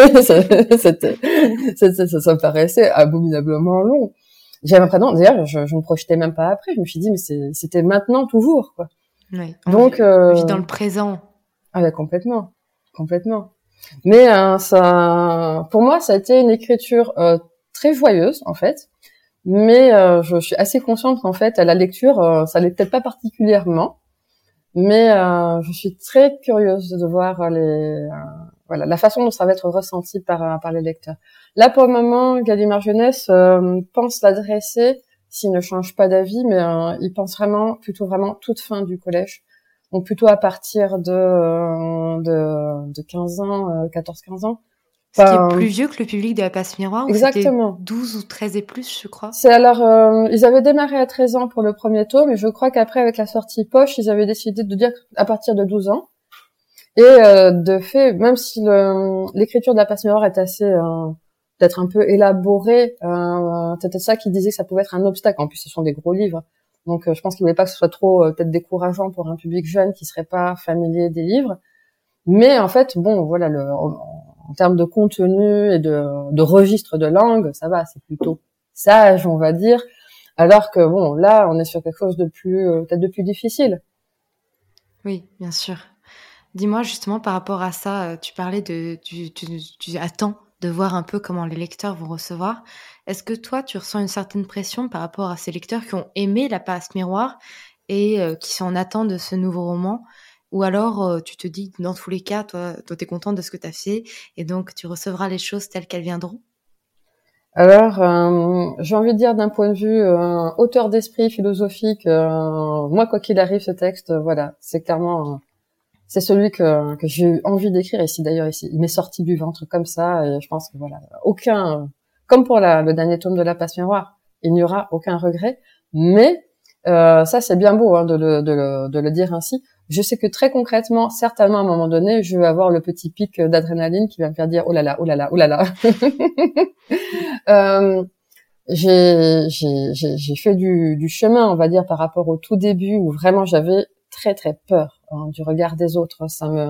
me paraissait abominablement long. J'avais l'impression, d'ailleurs, je me projetais même pas après. Je me suis dit, mais c'était maintenant toujours, quoi. Oui. Donc, on vit dans le présent. Ah, complètement. Mais pour moi, ça a été une écriture très joyeuse, en fait. Mais je suis assez consciente qu'en fait, à la lecture, ça l'est peut-être pas particulièrement. Mais je suis très curieuse de voir la façon dont ça va être ressenti par les lecteurs. Là, pour le moment, Gallimard Jeunesse pense l'adresser, s'il ne change pas d'avis, mais il pense vraiment toute fin du collège. Donc plutôt à partir de 15 ans, 14-15 ans. Ce qui est plus vieux que le public de la passe miroir, exactement. C'était 12 ou 13 et plus, je crois. C'est alors, ils avaient démarré à 13 ans pour le premier tome, mais je crois qu'après, avec la sortie poche, ils avaient décidé de dire à partir de 12 ans. Et de fait, même si l'écriture de la passe miroir est assez peut-être un peu élaborée, c'était ça qui disait que ça pouvait être un obstacle. En plus, ce sont des gros livres. Donc, je pense qu'ils voulaient pas que ce soit trop peut-être décourageant pour un public jeune qui serait pas familier des livres. Mais en fait, bon, voilà, en termes de contenu et de registre de langue, ça va, c'est plutôt sage, on va dire. Alors que bon, là, on est sur quelque chose de plus, peut-être de plus difficile. Oui, bien sûr. Dis-moi justement par rapport à ça, tu parlais tu attends de voir un peu comment les lecteurs vont recevoir. Est-ce que toi, tu ressens une certaine pression par rapport à ces lecteurs qui ont aimé La Passe Miroir et qui sont en attente de ce nouveau roman? Ou alors, tu te dis dans tous les cas, toi, tu es contente de ce que tu as fait et donc tu recevras les choses telles qu'elles viendront? Alors, j'ai envie de dire d'un point de vue auteur d'esprit philosophique, moi, quoi qu'il arrive, ce texte, voilà, c'est clairement, c'est celui que j'ai eu envie d'écrire. Et si d'ailleurs, ici, il m'est sorti du ventre comme ça, et je pense que voilà, comme pour le dernier tome de La Passe Miroir, il n'y aura aucun regret. Mais ça, c'est bien beau de le dire ainsi. Je sais que très concrètement, certainement à un moment donné, je vais avoir le petit pic d'adrénaline qui va me faire dire oh là là, oh là là, oh là là. Euh, j'ai fait du chemin, on va dire, par rapport au tout début où vraiment j'avais très très peur du regard des autres.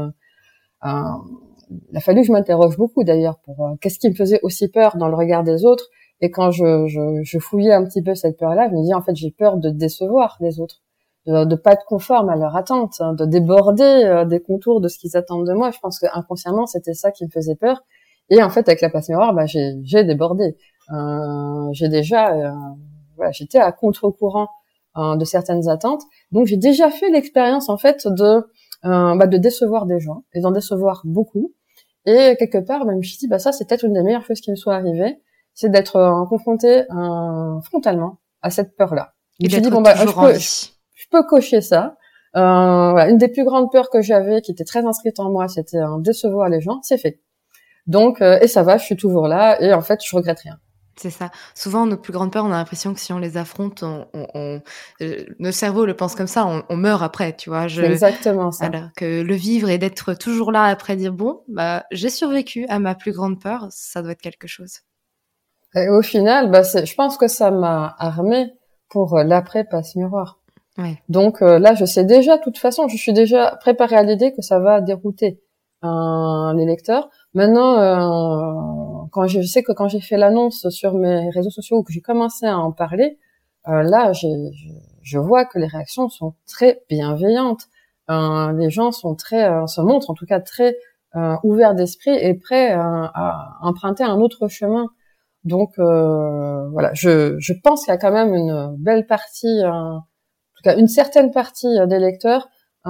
Il a fallu que je m'interroge beaucoup d'ailleurs pour qu'est-ce qui me faisait aussi peur dans le regard des autres. Et quand je fouillais un petit peu cette peur-là, je me disais en fait j'ai peur de décevoir les autres, de pas être conforme à leur attente, de déborder des contours de ce qu'ils attendent de moi. Je pense que inconsciemment c'était ça qui me faisait peur. Et en fait avec La Passe Miroir, j'ai débordé. J'ai déjà, voilà, j'étais à contre-courant de certaines attentes. Donc j'ai déjà fait l'expérience en fait de décevoir des gens et d'en décevoir beaucoup. Et quelque part, je me suis dit, ça, c'est peut-être une des meilleures choses qui me soit arrivée, c'est d'être confrontée frontalement à cette peur-là. Et je me suis dit, je peux cocher ça. Voilà, une des plus grandes peurs que j'avais, qui était très inscrite en moi, c'était décevoir les gens. C'est fait. Donc, et ça va, je suis toujours là, et en fait, je regrette rien. C'est ça. Souvent, nos plus grandes peurs, on a l'impression que si on les affronte, notre cerveau le pense comme ça, on meurt après, tu vois. C'est exactement ça. Alors que le vivre et d'être toujours là après dire bon, j'ai survécu à ma plus grande peur, ça doit être quelque chose. Et au final, je pense que ça m'a armée pour l'après Passe Miroir. Ouais. Donc là, je sais déjà, de toute façon, je suis déjà préparée à l'idée que ça va dérouter les lecteurs. Maintenant, je sais que quand j'ai fait l'annonce sur mes réseaux sociaux ou que j'ai commencé à en parler, là, je vois que les réactions sont très bienveillantes. Les gens sont se montrent en tout cas très ouverts d'esprit et prêts à emprunter un autre chemin. Donc voilà, je pense qu'il y a quand même une belle partie, en tout cas une certaine partie des lecteurs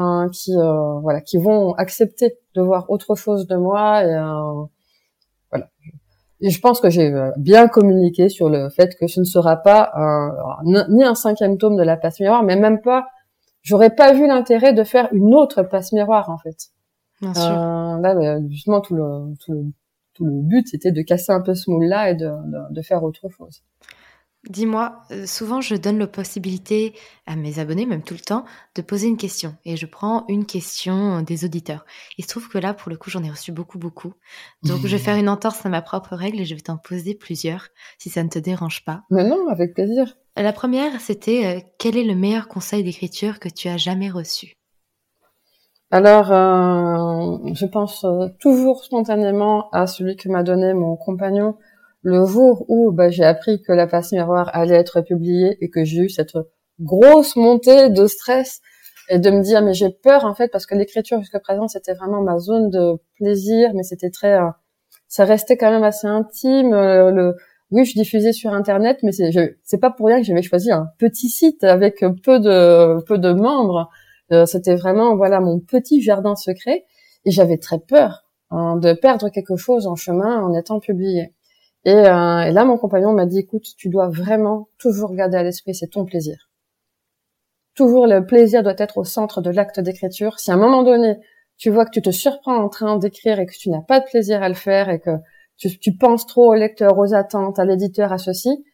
qui vont accepter de voir autre chose de moi et voilà. Et je pense que j'ai bien communiqué sur le fait que ce ne sera pas ni un 5e tome de La Passe Miroir, mais même pas. J'aurais pas vu l'intérêt de faire une autre Passe Miroir en fait. Bien sûr. Là, justement, tout le but, c'était de casser un peu ce moule-là et de faire autre chose. Dis-moi, souvent je donne la possibilité à mes abonnés, même tout le temps, de poser une question. Et je prends une question des auditeurs. Il se trouve que là, pour le coup, j'en ai reçu beaucoup, beaucoup. Donc je vais faire une entorse à ma propre règle et je vais t'en poser plusieurs, si ça ne te dérange pas. Mais non, avec plaisir. La première, c'était quel est le meilleur conseil d'écriture que tu as jamais reçu? Alors, je pense toujours spontanément à celui que m'a donné mon compagnon le jour où j'ai appris que La Passe Miroir allait être publiée et que j'ai eu cette grosse montée de stress et de me dire mais j'ai peur en fait parce que l'écriture jusqu'à présent c'était vraiment ma zone de plaisir, mais c'était ça restait quand même assez intime. Oui, je diffusais sur Internet, mais c'est pas pour rien que j'avais choisi un petit site avec peu de membres. C'était vraiment mon petit jardin secret et j'avais très peur de perdre quelque chose en chemin en étant publié. Et là, mon compagnon m'a dit, écoute, tu dois vraiment toujours garder à l'esprit, c'est ton plaisir. Toujours le plaisir doit être au centre de l'acte d'écriture. Si à un moment donné, tu vois que tu te surprends en train d'écrire et que tu n'as pas de plaisir à le faire et que tu penses trop au lecteur, aux attentes, à l'éditeur, à ceci,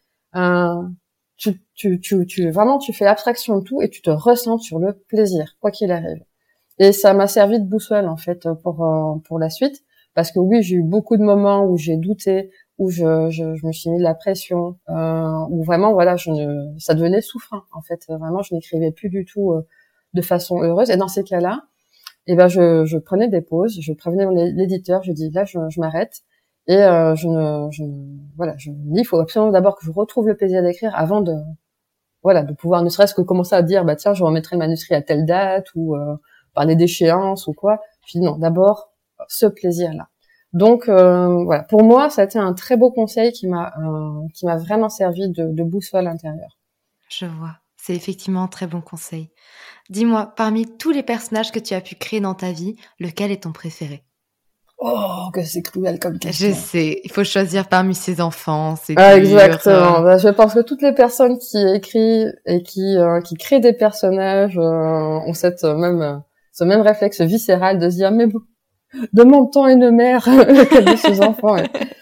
vraiment, tu fais abstraction de tout et tu te ressens sur le plaisir, quoi qu'il arrive. Et ça m'a servi de boussole, en fait, pour la suite. Parce que oui, j'ai eu beaucoup de moments où j'ai douté, où je me suis mis de la pression, où vraiment, ça devenait souffrant, en fait. Vraiment, je n'écrivais plus du tout de façon heureuse. Et dans ces cas-là, et ben je prenais des pauses, je prévenais l'éditeur, je dis là je m'arrête et voilà, je me dis il faut absolument d'abord que je retrouve le plaisir d'écrire avant de pouvoir ne serait-ce que commencer à dire bah tiens je remettrai le manuscrit à telle date ou parler d'échéance ou quoi. Je dis non, d'abord ce plaisir-là. Donc voilà, pour moi ça a été un très beau conseil qui m'a vraiment servi de boussole intérieure. Je vois, c'est effectivement un très bon conseil. Dis-moi, parmi tous les personnages que tu as pu créer dans ta vie, lequel est ton préféré? Oh, que c'est cruel comme question. Je sais, il faut choisir parmi ses enfants, c'est dur. Exactement. Bah, je pense que toutes les personnes qui écrivent et qui créent des personnages ont ce même réflexe viscéral de se dire mais bon, demande tant une mère qu'elle de ses enfants.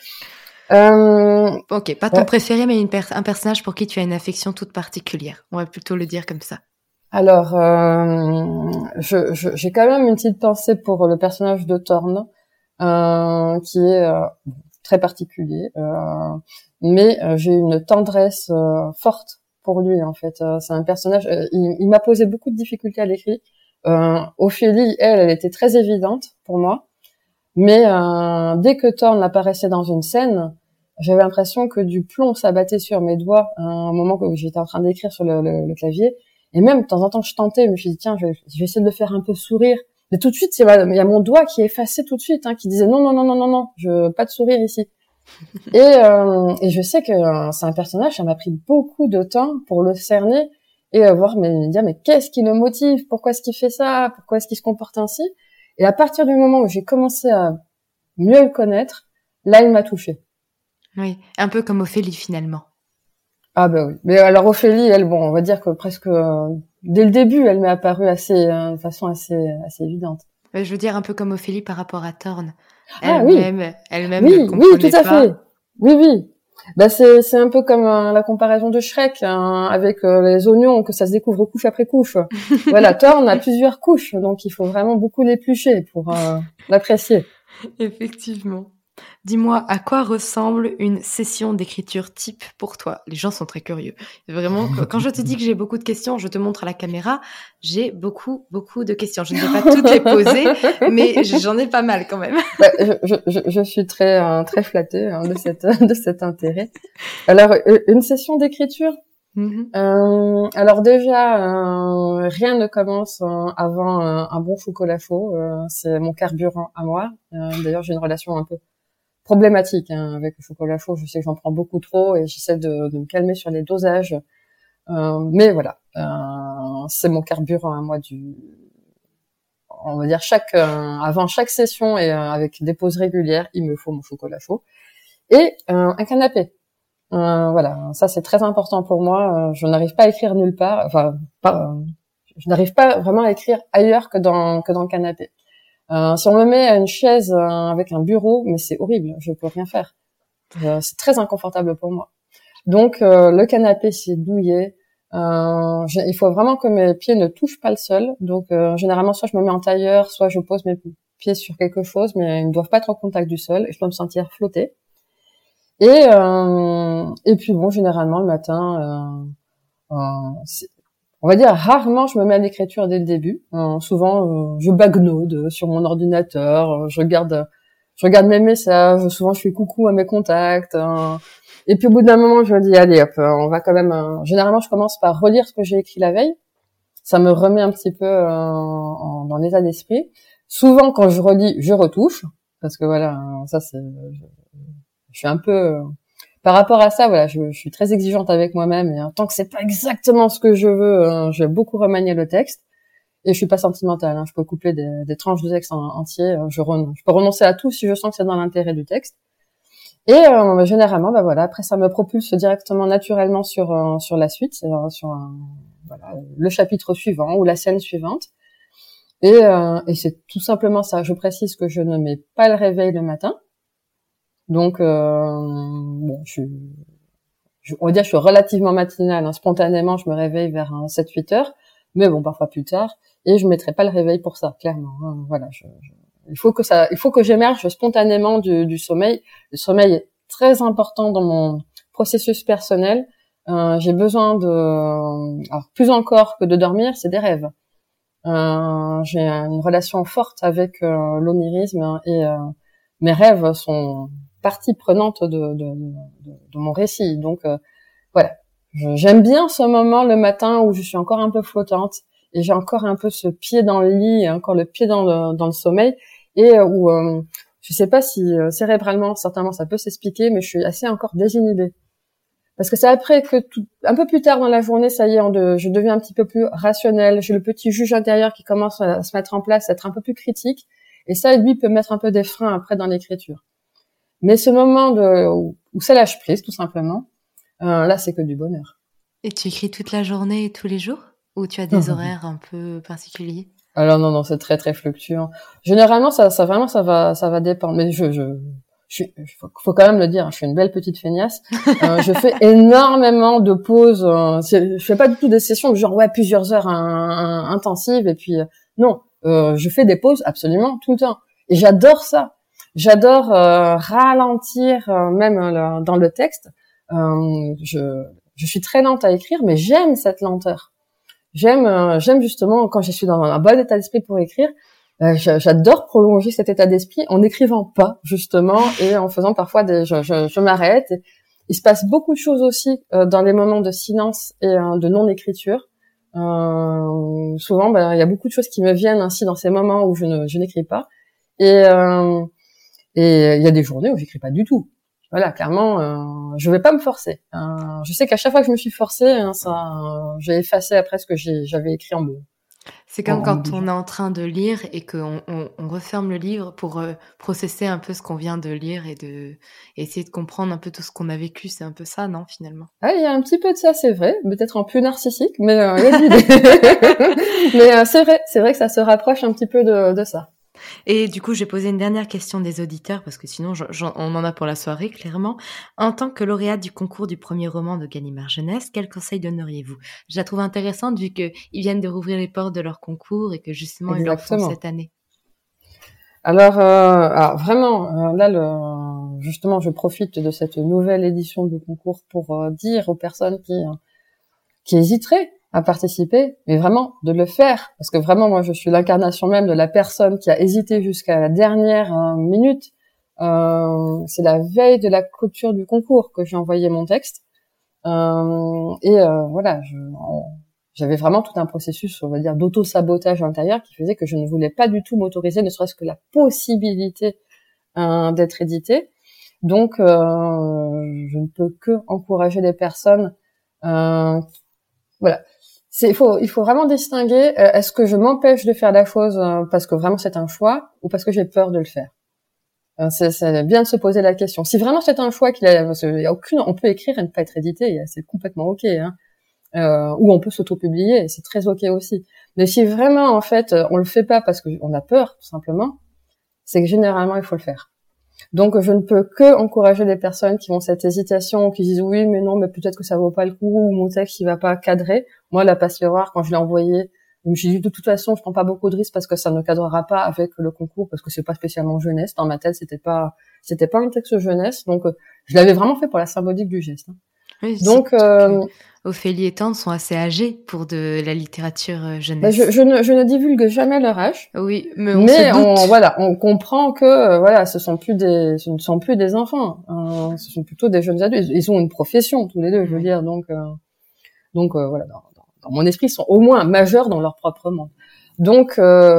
Ok, pas ton préféré, mais un personnage pour qui tu as une affection toute particulière. On va plutôt le dire comme ça. Alors, j'ai quand même une petite pensée pour le personnage de Thorn, qui est très particulier, mais j'ai une tendresse forte pour lui en fait. C'est un personnage, il m'a posé beaucoup de difficultés à l'écrit. Ophélie, elle était très évidente pour moi, mais dès que Thorn apparaissait dans une scène, j'avais l'impression que du plomb s'abattait sur mes doigts à un moment où j'étais en train d'écrire sur le clavier. Et même, de temps en temps, je tentais, je me suis dit, tiens, je vais essayer de le faire un peu sourire. Mais tout de suite, il y a mon doigt qui effaçait tout de suite, qui disait non, pas de sourire ici. Et je sais que c'est un personnage, ça m'a pris beaucoup de temps pour le cerner et me dire, mais qu'est-ce qui le motive? Pourquoi est-ce qu'il fait ça? Pourquoi est-ce qu'il se comporte ainsi? Et à partir du moment où j'ai commencé à mieux le connaître, là, il m'a touchée. Oui, un peu comme Ophélie finalement. Ah bah oui. Mais alors Ophélie, elle, on va dire que presque dès le début, elle m'est apparue de façon assez évidente. Je veux dire un peu comme Ophélie par rapport à Thorn. Elle-même ne comprenait tout à pas. fait. Oui. Bah c'est un peu comme la comparaison de Shrek avec les oignons que ça se découvre couche après couche. Voilà, Thorn a plusieurs couches, donc il faut vraiment beaucoup l'éplucher pour l'apprécier. Effectivement. Dis-moi, à quoi ressemble une session d'écriture type pour toi? Les gens sont très curieux. Vraiment, quand je te dis que j'ai beaucoup de questions, je te montre à la caméra, j'ai beaucoup de questions. Je ne vais pas toutes les poser, mais j'en ai pas mal quand même. Je suis très flattée de cet intérêt. Alors, une session d'écriture. Alors déjà, rien ne commence avant un bon chocolat chaud. C'est mon carburant à moi. D'ailleurs, j'ai une relation un peu problématique avec le chocolat chaud. Je sais que j'en prends beaucoup trop et j'essaie de me calmer sur les dosages. Mais voilà, c'est mon carburant à moi on va dire avant chaque session et avec des pauses régulières, il me faut mon chocolat chaud et un canapé. Voilà, ça c'est très important pour moi. Je n'arrive pas à écrire nulle part. Je n'arrive pas vraiment à écrire ailleurs que dans le canapé. Si on me met à une chaise avec un bureau, mais c'est horrible, je peux rien faire. C'est très inconfortable pour moi. Donc le canapé c'est douillet. Il faut vraiment que mes pieds ne touchent pas le sol. Donc généralement soit je me mets en tailleur, soit je pose mes pieds sur quelque chose, mais ils ne doivent pas être en contact du sol et je dois me sentir flotter. Et puis bon, généralement le matin, on va dire rarement je me mets à l'écriture dès le début. Souvent je bagnode sur mon ordinateur, je regarde mes messages, souvent je fais coucou à mes contacts. Et puis au bout d'un moment je me dis allez hop, on va quand même. Généralement je commence par relire ce que j'ai écrit la veille. Ça me remet un petit peu dans l'état d'esprit. Souvent quand je relis, je retouche parce que voilà, ça c'est. Je suis un peu par rapport à ça, voilà, je suis très exigeante avec moi-même et tant que c'est pas exactement ce que je veux, je vais beaucoup remanier le texte et je suis pas sentimentale. Je peux couper des tranches de texte entier. Je peux renoncer à tout si je sens que c'est dans l'intérêt du texte. Et généralement, voilà, après ça me propulse directement naturellement sur la suite, sur le chapitre suivant ou la scène suivante. Et c'est tout simplement ça. Je précise que je ne mets pas le réveil le matin. Donc, on va dire, je suis relativement matinale. Spontanément, je me réveille vers 7-8 heures, mais bon, parfois plus tard. Et je mettrai pas le réveil pour ça, clairement. Voilà, il faut que j'émerge spontanément du sommeil. Le sommeil est très important dans mon processus personnel. J'ai besoin alors plus encore que de dormir, c'est des rêves. J'ai une relation forte avec l'onirisme et mes rêves sont partie prenante de mon récit. Donc voilà, j'aime bien ce moment le matin où je suis encore un peu flottante et j'ai encore un peu ce pied dans le lit et encore le pied dans le sommeil et où je sais pas si cérébralement certainement ça peut s'expliquer, mais je suis assez encore désinhibée. Parce que c'est après que un peu plus tard dans la journée, ça y est, je deviens un petit peu plus rationnelle. J'ai le petit juge intérieur qui commence à se mettre en place, à être un peu plus critique. Et ça, lui, peut mettre un peu des freins après dans l'écriture. Mais ce moment où ça lâche prise, tout simplement, là, c'est que du bonheur. Et tu écris toute la journée et tous les jours? Ou tu as des horaires un peu particuliers? Alors non, c'est très très fluctuant. Généralement, ça va dépendre. Mais faut quand même le dire, je suis une belle petite feignasse. Je fais énormément de pauses. Je fais pas du tout des sessions de genre plusieurs heures intensives. Et puis non, je fais des pauses absolument tout le temps. Et j'adore ça. J'adore ralentir même dans le texte. Je suis très lente à écrire, mais j'aime cette lenteur. J'aime justement quand je suis dans un bon état d'esprit pour écrire. J'adore prolonger cet état d'esprit en n'écrivant pas justement et en faisant parfois je m'arrête. Il se passe beaucoup de choses aussi dans les moments de silence et de non-écriture. Souvent, il y a beaucoup de choses qui me viennent ainsi dans ces moments où je n'écris pas. Et il y a des journées où j'écris pas du tout. Voilà, clairement, je vais pas me forcer. Je sais qu'à chaque fois que je me suis forcée, j'ai effacé après ce que j'avais écrit en mots. C'est comme quand on est en train de lire et qu'on referme le livre pour processer un peu ce qu'on vient de lire et essayer de comprendre un peu tout ce qu'on a vécu. C'est un peu ça, non, finalement? Ah, il y a un petit peu de ça, c'est vrai. Peut-être en plus narcissique, mais il y a de l'idée. Mais c'est vrai que ça se rapproche un petit peu de ça. Et du coup, j'ai posé une dernière question des auditeurs, parce que sinon, on en a pour la soirée, clairement. En tant que lauréate du concours du premier roman de Gallimard Jeunesse, quel conseil donneriez-vous? Je la trouve intéressante, vu qu'ils viennent de rouvrir les portes de leur concours et que justement, ils le font cette année. Alors vraiment, là, justement, je profite de cette nouvelle édition du concours pour dire aux personnes qui hésiteraient à participer, mais vraiment de le faire, parce que vraiment moi je suis l'incarnation même de la personne qui a hésité jusqu'à la dernière minute. C'est la veille de la clôture du concours que j'ai envoyé mon texte voilà, j'avais vraiment tout un processus, on va dire, d'auto-sabotage intérieur qui faisait que je ne voulais pas du tout m'autoriser ne serait-ce que la possibilité d'être édité. Donc je ne peux que encourager les personnes voilà. Il faut vraiment distinguer, est-ce que je m'empêche de faire la chose parce que vraiment c'est un choix ou parce que j'ai peur de le faire. C'est bien de se poser la question. Si vraiment c'est un choix parce qu'il y a on peut écrire et ne pas être édité, c'est complètement ok, hein. Ou on peut s'auto-publier, c'est très ok aussi. Mais si vraiment en fait on le fait pas parce qu'on a peur tout simplement, c'est que généralement il faut le faire. Donc je ne peux que encourager les personnes qui ont cette hésitation, qui disent oui mais non mais peut-être que ça vaut pas le coup ou mon texte il va pas cadrer. Moi la passe miroir quand je l'ai envoyé, je me suis dit de toute façon je prends pas beaucoup de risques parce que ça ne cadrera pas avec le concours parce que c'est pas spécialement jeunesse. Dans ma tête c'était pas un texte jeunesse, donc je l'avais vraiment fait pour la symbolique du geste. Oui, donc Ophélie et Tante sont assez âgés pour de la littérature jeunesse. Je ne divulgue jamais leur âge. Oui, mais on comprend que ce ne sont plus des enfants, ce sont plutôt des jeunes adultes. Ils ont une profession tous les deux, je veux dire. Donc voilà, dans mon esprit, ils sont au moins majeurs dans leur propre monde. Donc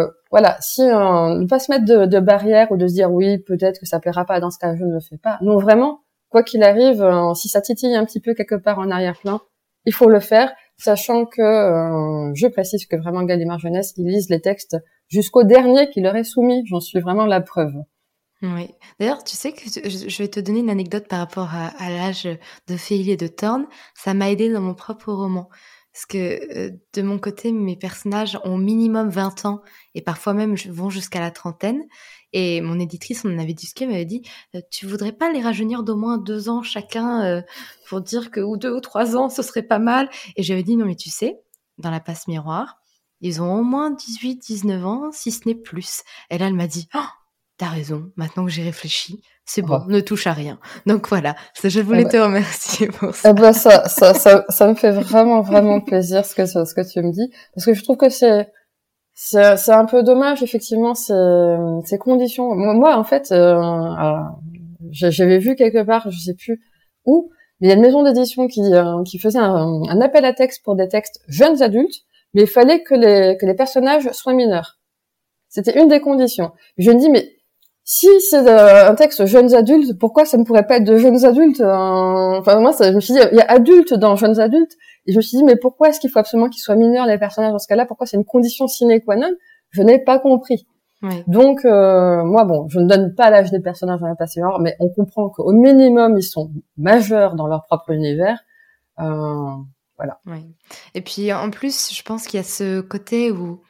si ne pas se mettre de barrière ou de se dire oui, peut-être que ça plaira pas dans ce cas, je ne le fais pas. Non, vraiment. Quoi qu'il arrive, si ça titille un petit peu quelque part en arrière-plan, il faut le faire, sachant que je précise que vraiment Gallimard Jeunesse, ils lisent les textes jusqu'au dernier qui leur est soumis. J'en suis vraiment la preuve. Oui. D'ailleurs, tu sais que je vais te donner une anecdote par rapport à l'âge d'Ophélie et de Thorne. Ça m'a aidé dans mon propre roman. Parce que de mon côté, mes personnages ont minimum 20 ans et parfois même vont jusqu'à la trentaine. Et mon éditrice, on en avait discuté, m'avait dit tu voudrais pas les rajeunir d'au moins 2 ans chacun pour dire que ou 2 ou 3 ans, ce serait pas mal. Et j'avais dit non mais tu sais, dans la passe miroir, ils ont au moins 18, 19 ans, si ce n'est plus. Et là, elle m'a dit t'as raison, maintenant que j'y réfléchis, c'est bon, ne touche à rien. Donc voilà, je voulais te remercier pour ça. Ça me fait vraiment, vraiment plaisir ce que tu me dis, parce que je trouve que c'est c'est un peu dommage, effectivement, ces conditions. Moi, en fait, j'avais vu quelque part, je sais plus où, mais il y a une maison d'édition qui faisait un appel à texte pour des textes jeunes adultes, mais il fallait que les personnages soient mineurs. C'était une des conditions. Je me dis, mais si c'est un texte jeunes adultes, pourquoi ça ne pourrait pas être de jeunes adultes Enfin, moi, je me suis dit, il y a adultes dans jeunes adultes, et je me suis dit, mais pourquoi est-ce qu'il faut absolument qu'ils soient mineurs, les personnages, dans ce cas-là? Pourquoi c'est une condition sine qua non? Je n'ai pas compris. Oui. Donc, moi, bon, je ne donne pas l'âge des personnages dans la passion, mais on comprend qu'au minimum, ils sont majeurs dans leur propre univers. Voilà. Oui. Et puis, en plus, je pense qu'il y a ce côté où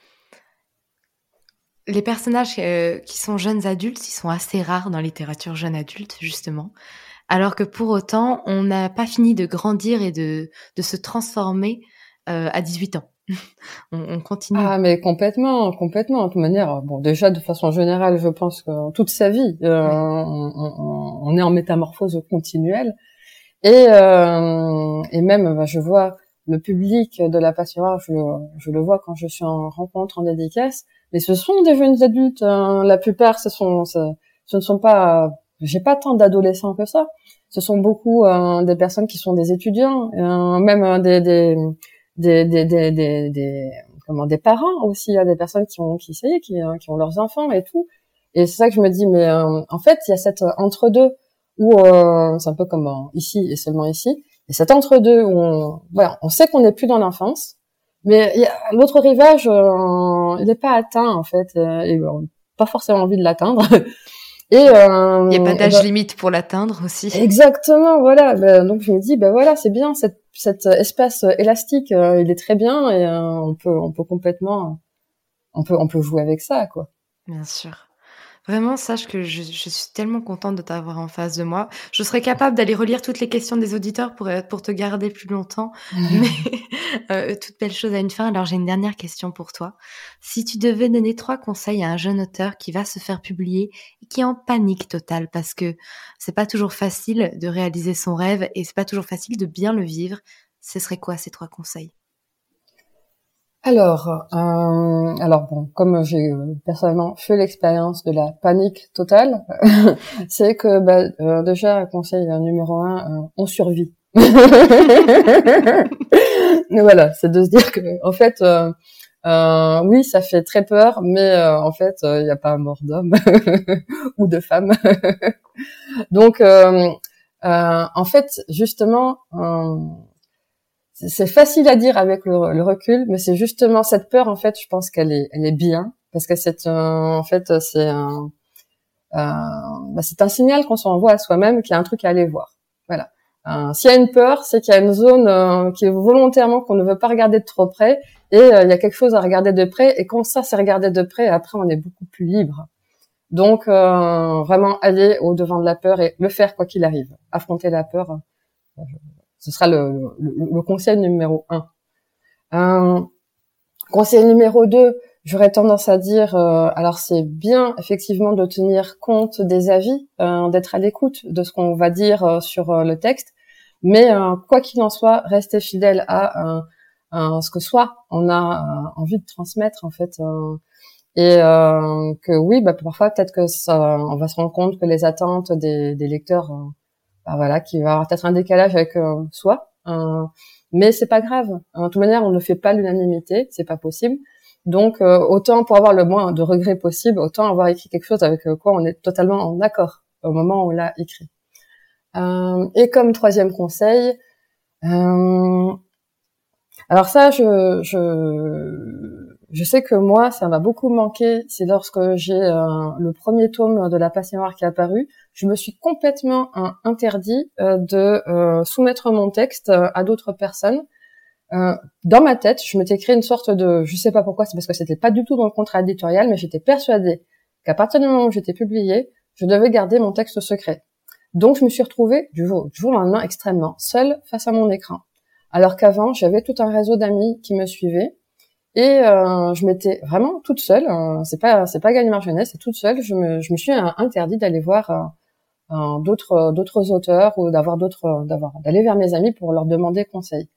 les personnages qui sont jeunes adultes, ils sont assez rares dans la littérature jeune adulte, justement. Alors que pour autant, on n'a pas fini de grandir et de se transformer à 18 ans. On continue. Ah, mais complètement. De toute manière, bon, déjà, de façon générale, je pense que toute sa vie, on est en métamorphose continuelle. Et même, je vois le public de la passion, je le vois quand je suis en rencontre, en dédicace, mais ce sont des jeunes adultes. La plupart, ce ne sont pas... J'ai pas tant d'adolescents que ça. Ce sont beaucoup des personnes qui sont des étudiants, même des parents aussi. Il y a des personnes qui ont leurs enfants et tout. Et c'est ça que je me dis, mais en fait, il y a cette entre-deux où c'est un peu comme ici et seulement ici. Et cet entre-deux où on sait qu'on n'est plus dans l'enfance, mais l'autre rivage, il n'est pas atteint en fait, et on n'a pas forcément envie de l'atteindre. Et il n'y a pas d'âge limite pour l'atteindre aussi. Exactement, voilà. Donc je me dis, voilà, c'est bien cet espace élastique, il est très bien et on peut complètement, on peut jouer avec ça, quoi. Bien sûr. Vraiment, sache que je suis tellement contente de t'avoir en face de moi. Je serais capable d'aller relire toutes les questions des auditeurs pour te garder plus longtemps. Mais toute belle chose a une fin. Alors, j'ai une dernière question pour toi. Si tu devais donner 3 conseils à un jeune auteur qui va se faire publier et qui est en panique totale parce que c'est pas toujours facile de réaliser son rêve et c'est pas toujours facile de bien le vivre, ce serait quoi ces 3 conseils? Alors bon, comme j'ai personnellement fait l'expérience de la panique totale, c'est que déjà conseil numéro 1, on survit. Mais voilà, c'est de se dire que en fait, oui, ça fait très peur, mais en fait, il n'y a pas mort d'homme ou de femme. Donc, en fait, justement. C'est facile à dire avec le recul, mais c'est justement cette peur, en fait, je pense qu'elle est bien, parce que c'est en fait, c'est un signal qu'on s'envoie à soi-même qu'il y a un truc à aller voir. Voilà. S'il y a une peur, c'est qu'il y a une zone qui est volontairement qu'on ne veut pas regarder de trop près, et il y a quelque chose à regarder de près, et quand ça c'est regardé de près, après on est beaucoup plus libre. Donc vraiment aller au devant de la peur et le faire quoi qu'il arrive, affronter la peur. Ce sera le conseil numéro 1. Conseil numéro 2, j'aurais tendance à dire, alors c'est bien effectivement de tenir compte des avis, d'être à l'écoute de ce qu'on va dire sur le texte, mais quoi qu'il en soit, rester fidèle à ce que soit on a envie de transmettre en fait, et que oui, parfois peut-être que ça, on va se rendre compte que les attentes des lecteurs voilà, qu'il va y avoir peut-être un décalage avec soi, mais c'est pas grave. De toute manière, on ne fait pas l'unanimité, c'est pas possible. Donc, autant pour avoir le moins de regrets possible, autant avoir écrit quelque chose avec quoi on est totalement en accord au moment où on l'a écrit. Et comme 3e conseil, alors ça, je sais que moi, ça m'a beaucoup manqué. C'est lorsque j'ai le premier tome de La Passion Noire qui est apparu, je me suis complètement interdit de soumettre mon texte à d'autres personnes. Dans ma tête, je m'étais créé une sorte de, je sais pas pourquoi, c'est parce que c'était pas du tout dans le contrat éditorial, mais j'étais persuadée qu'à partir du moment où j'étais publiée, je devais garder mon texte secret. Donc je me suis retrouvée du jour au lendemain extrêmement seule face à mon écran. Alors qu'avant, j'avais tout un réseau d'amis qui me suivaient. Et je m'étais vraiment toute seule, c'est pas Gallimard Jeunesse, c'est toute seule, je me suis interdit d'aller voir d'autres auteurs ou d'aller vers mes amis pour leur demander conseil.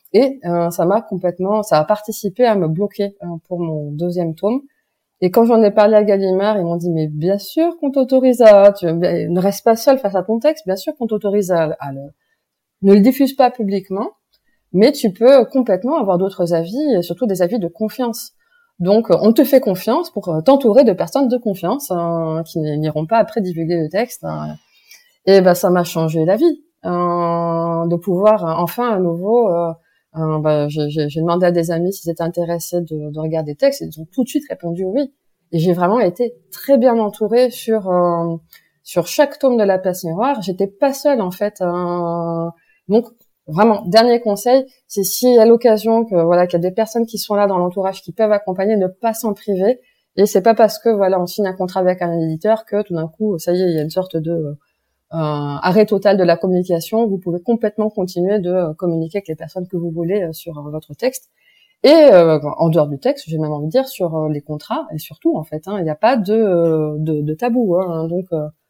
Et ça a participé à me bloquer pour mon 2e tome. Et quand j'en ai parlé à Gallimard, ils m'ont dit mais bien sûr qu'on t'autorise ne reste pas seul face à ton texte, bien sûr qu'on t'autorise ne le diffuse pas publiquement, mais tu peux complètement avoir d'autres avis, et surtout des avis de confiance. Donc on te fait confiance pour t'entourer de personnes de confiance qui n'iront pas après divulguer le texte. Et ça m'a changé la vie de pouvoir enfin à nouveau. J'ai demandé à des amis s'ils étaient intéressés de regarder des textes, et ils ont tout de suite répondu oui. Et j'ai vraiment été très bien entourée sur chaque tome de La Place Miroir. J'étais pas seule en fait. Donc vraiment, dernier conseil, c'est si à l'occasion qu'il y a des personnes qui sont là dans l'entourage qui peuvent accompagner, ne pas s'en priver. Et c'est pas parce que on signe un contrat avec un éditeur que tout d'un coup, ça y est, il y a une sorte de arrêt total de la communication. Vous pouvez complètement continuer de communiquer avec les personnes que vous voulez sur votre texte. Et en dehors du texte, j'ai même envie de dire sur les contrats, et surtout en fait, il n'y a pas de tabou. Donc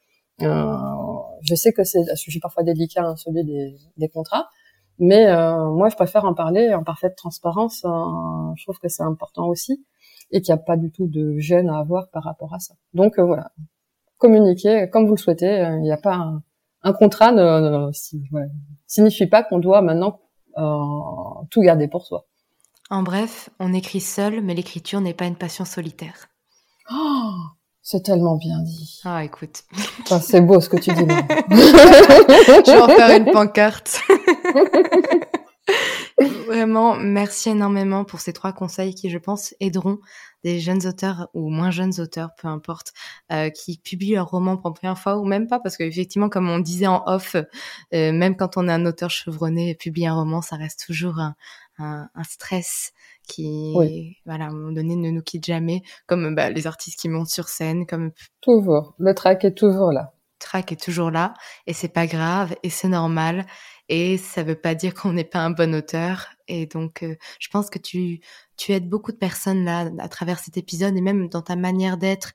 je sais que c'est un sujet parfois délicat, celui des contrats, mais moi je préfère en parler en parfaite transparence. Je trouve que c'est important aussi, et qu'il n'y a pas du tout de gêne à avoir par rapport à ça. Donc voilà. Communiquer comme vous le souhaitez. Il n'y a pas un contrat signifie pas qu'on doit maintenant tout garder pour soi. En bref, on écrit seul, mais l'écriture n'est pas une passion solitaire. Oh, c'est tellement bien dit. Ah, écoute. Enfin, c'est beau ce que tu dis. Je vais en faire une pancarte. Vraiment, merci énormément pour ces 3 conseils qui, je pense, aideront des jeunes auteurs ou moins jeunes auteurs, peu importe, qui publient leur roman pour la première fois ou même pas, parce qu'effectivement, comme on disait en off, même quand on est un auteur chevronné, publier un roman, ça reste toujours un stress qui, à un moment donné, ne nous quitte jamais, comme les artistes qui montent sur scène, comme toujours. Le trac est toujours là. Trac est toujours là, et c'est pas grave, et c'est normal. Et ça veut pas dire qu'on n'est pas un bon auteur. Et donc, je pense que tu aides beaucoup de personnes là à travers cet épisode, et même dans ta manière d'être,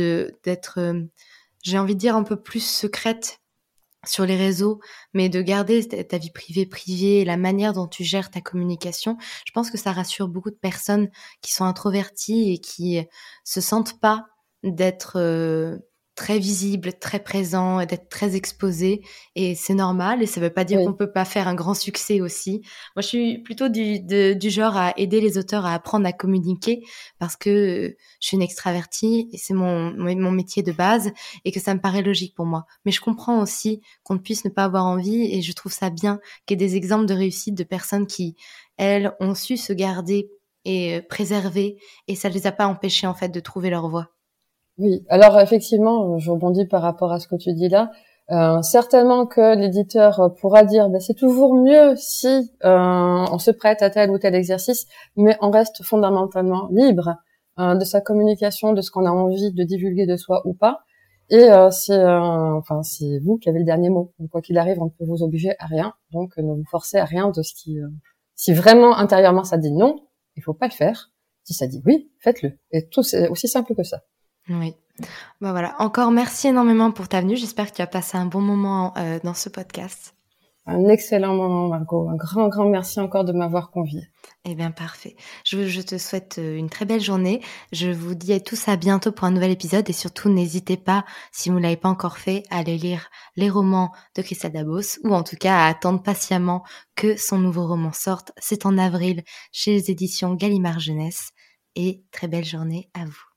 j'ai envie de dire un peu plus secrète sur les réseaux, mais de garder ta vie privée, et la manière dont tu gères ta communication. Je pense que ça rassure beaucoup de personnes qui sont introverties et qui se sentent pas d'être très visible, très présent, et d'être très exposé, et c'est normal, et ça veut pas dire qu'on peut pas faire un grand succès aussi. Moi, je suis plutôt du genre à aider les auteurs à apprendre à communiquer, parce que je suis une extravertie, et c'est mon métier de base, et que ça me paraît logique pour moi. Mais je comprends aussi qu'on ne puisse ne pas avoir envie, et je trouve ça bien qu'il y ait des exemples de réussite de personnes qui, elles, ont su se garder et préserver, et ça les a pas empêchées, en fait, de trouver leur voie. Oui, alors effectivement, je rebondis par rapport à ce que tu dis là. Certainement que l'éditeur pourra dire c'est toujours mieux si on se prête à tel ou tel exercice, mais on reste fondamentalement libre de sa communication, de ce qu'on a envie de divulguer de soi ou pas. Et c'est vous qui avez le dernier mot. Donc, quoi qu'il arrive, on ne peut vous obliger à rien. Donc ne vous forcez à rien de ce qui... si vraiment intérieurement ça dit non, il faut pas le faire. Si ça dit oui, faites-le. Et tout, c'est aussi simple que ça. Oui. Voilà. Encore merci énormément pour ta venue. J'espère que tu as passé un bon moment dans ce podcast. Un excellent moment, Margot. Un grand merci encore de m'avoir conviée. Eh bien, parfait. Je te souhaite une très belle journée. Je vous dis à tous à bientôt pour un nouvel épisode, et surtout, n'hésitez pas, si vous ne l'avez pas encore fait, à aller lire les romans de Christelle Dabos, ou en tout cas à attendre patiemment que son nouveau roman sorte. C'est en avril chez les éditions Gallimard Jeunesse, et très belle journée à vous.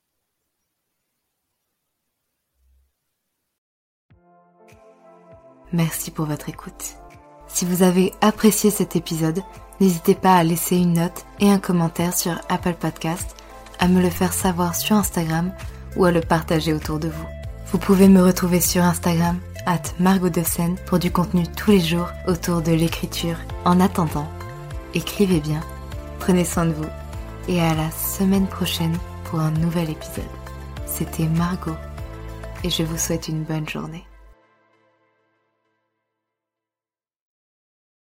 Merci pour votre écoute. Si vous avez apprécié cet épisode, n'hésitez pas à laisser une note et un commentaire sur Apple Podcast, à me le faire savoir sur Instagram ou à le partager autour de vous. Vous pouvez me retrouver sur Instagram @margotdescène pour du contenu tous les jours autour de l'écriture. En attendant, écrivez bien, prenez soin de vous, et à la semaine prochaine pour un nouvel épisode. C'était Margot, et je vous souhaite une bonne journée.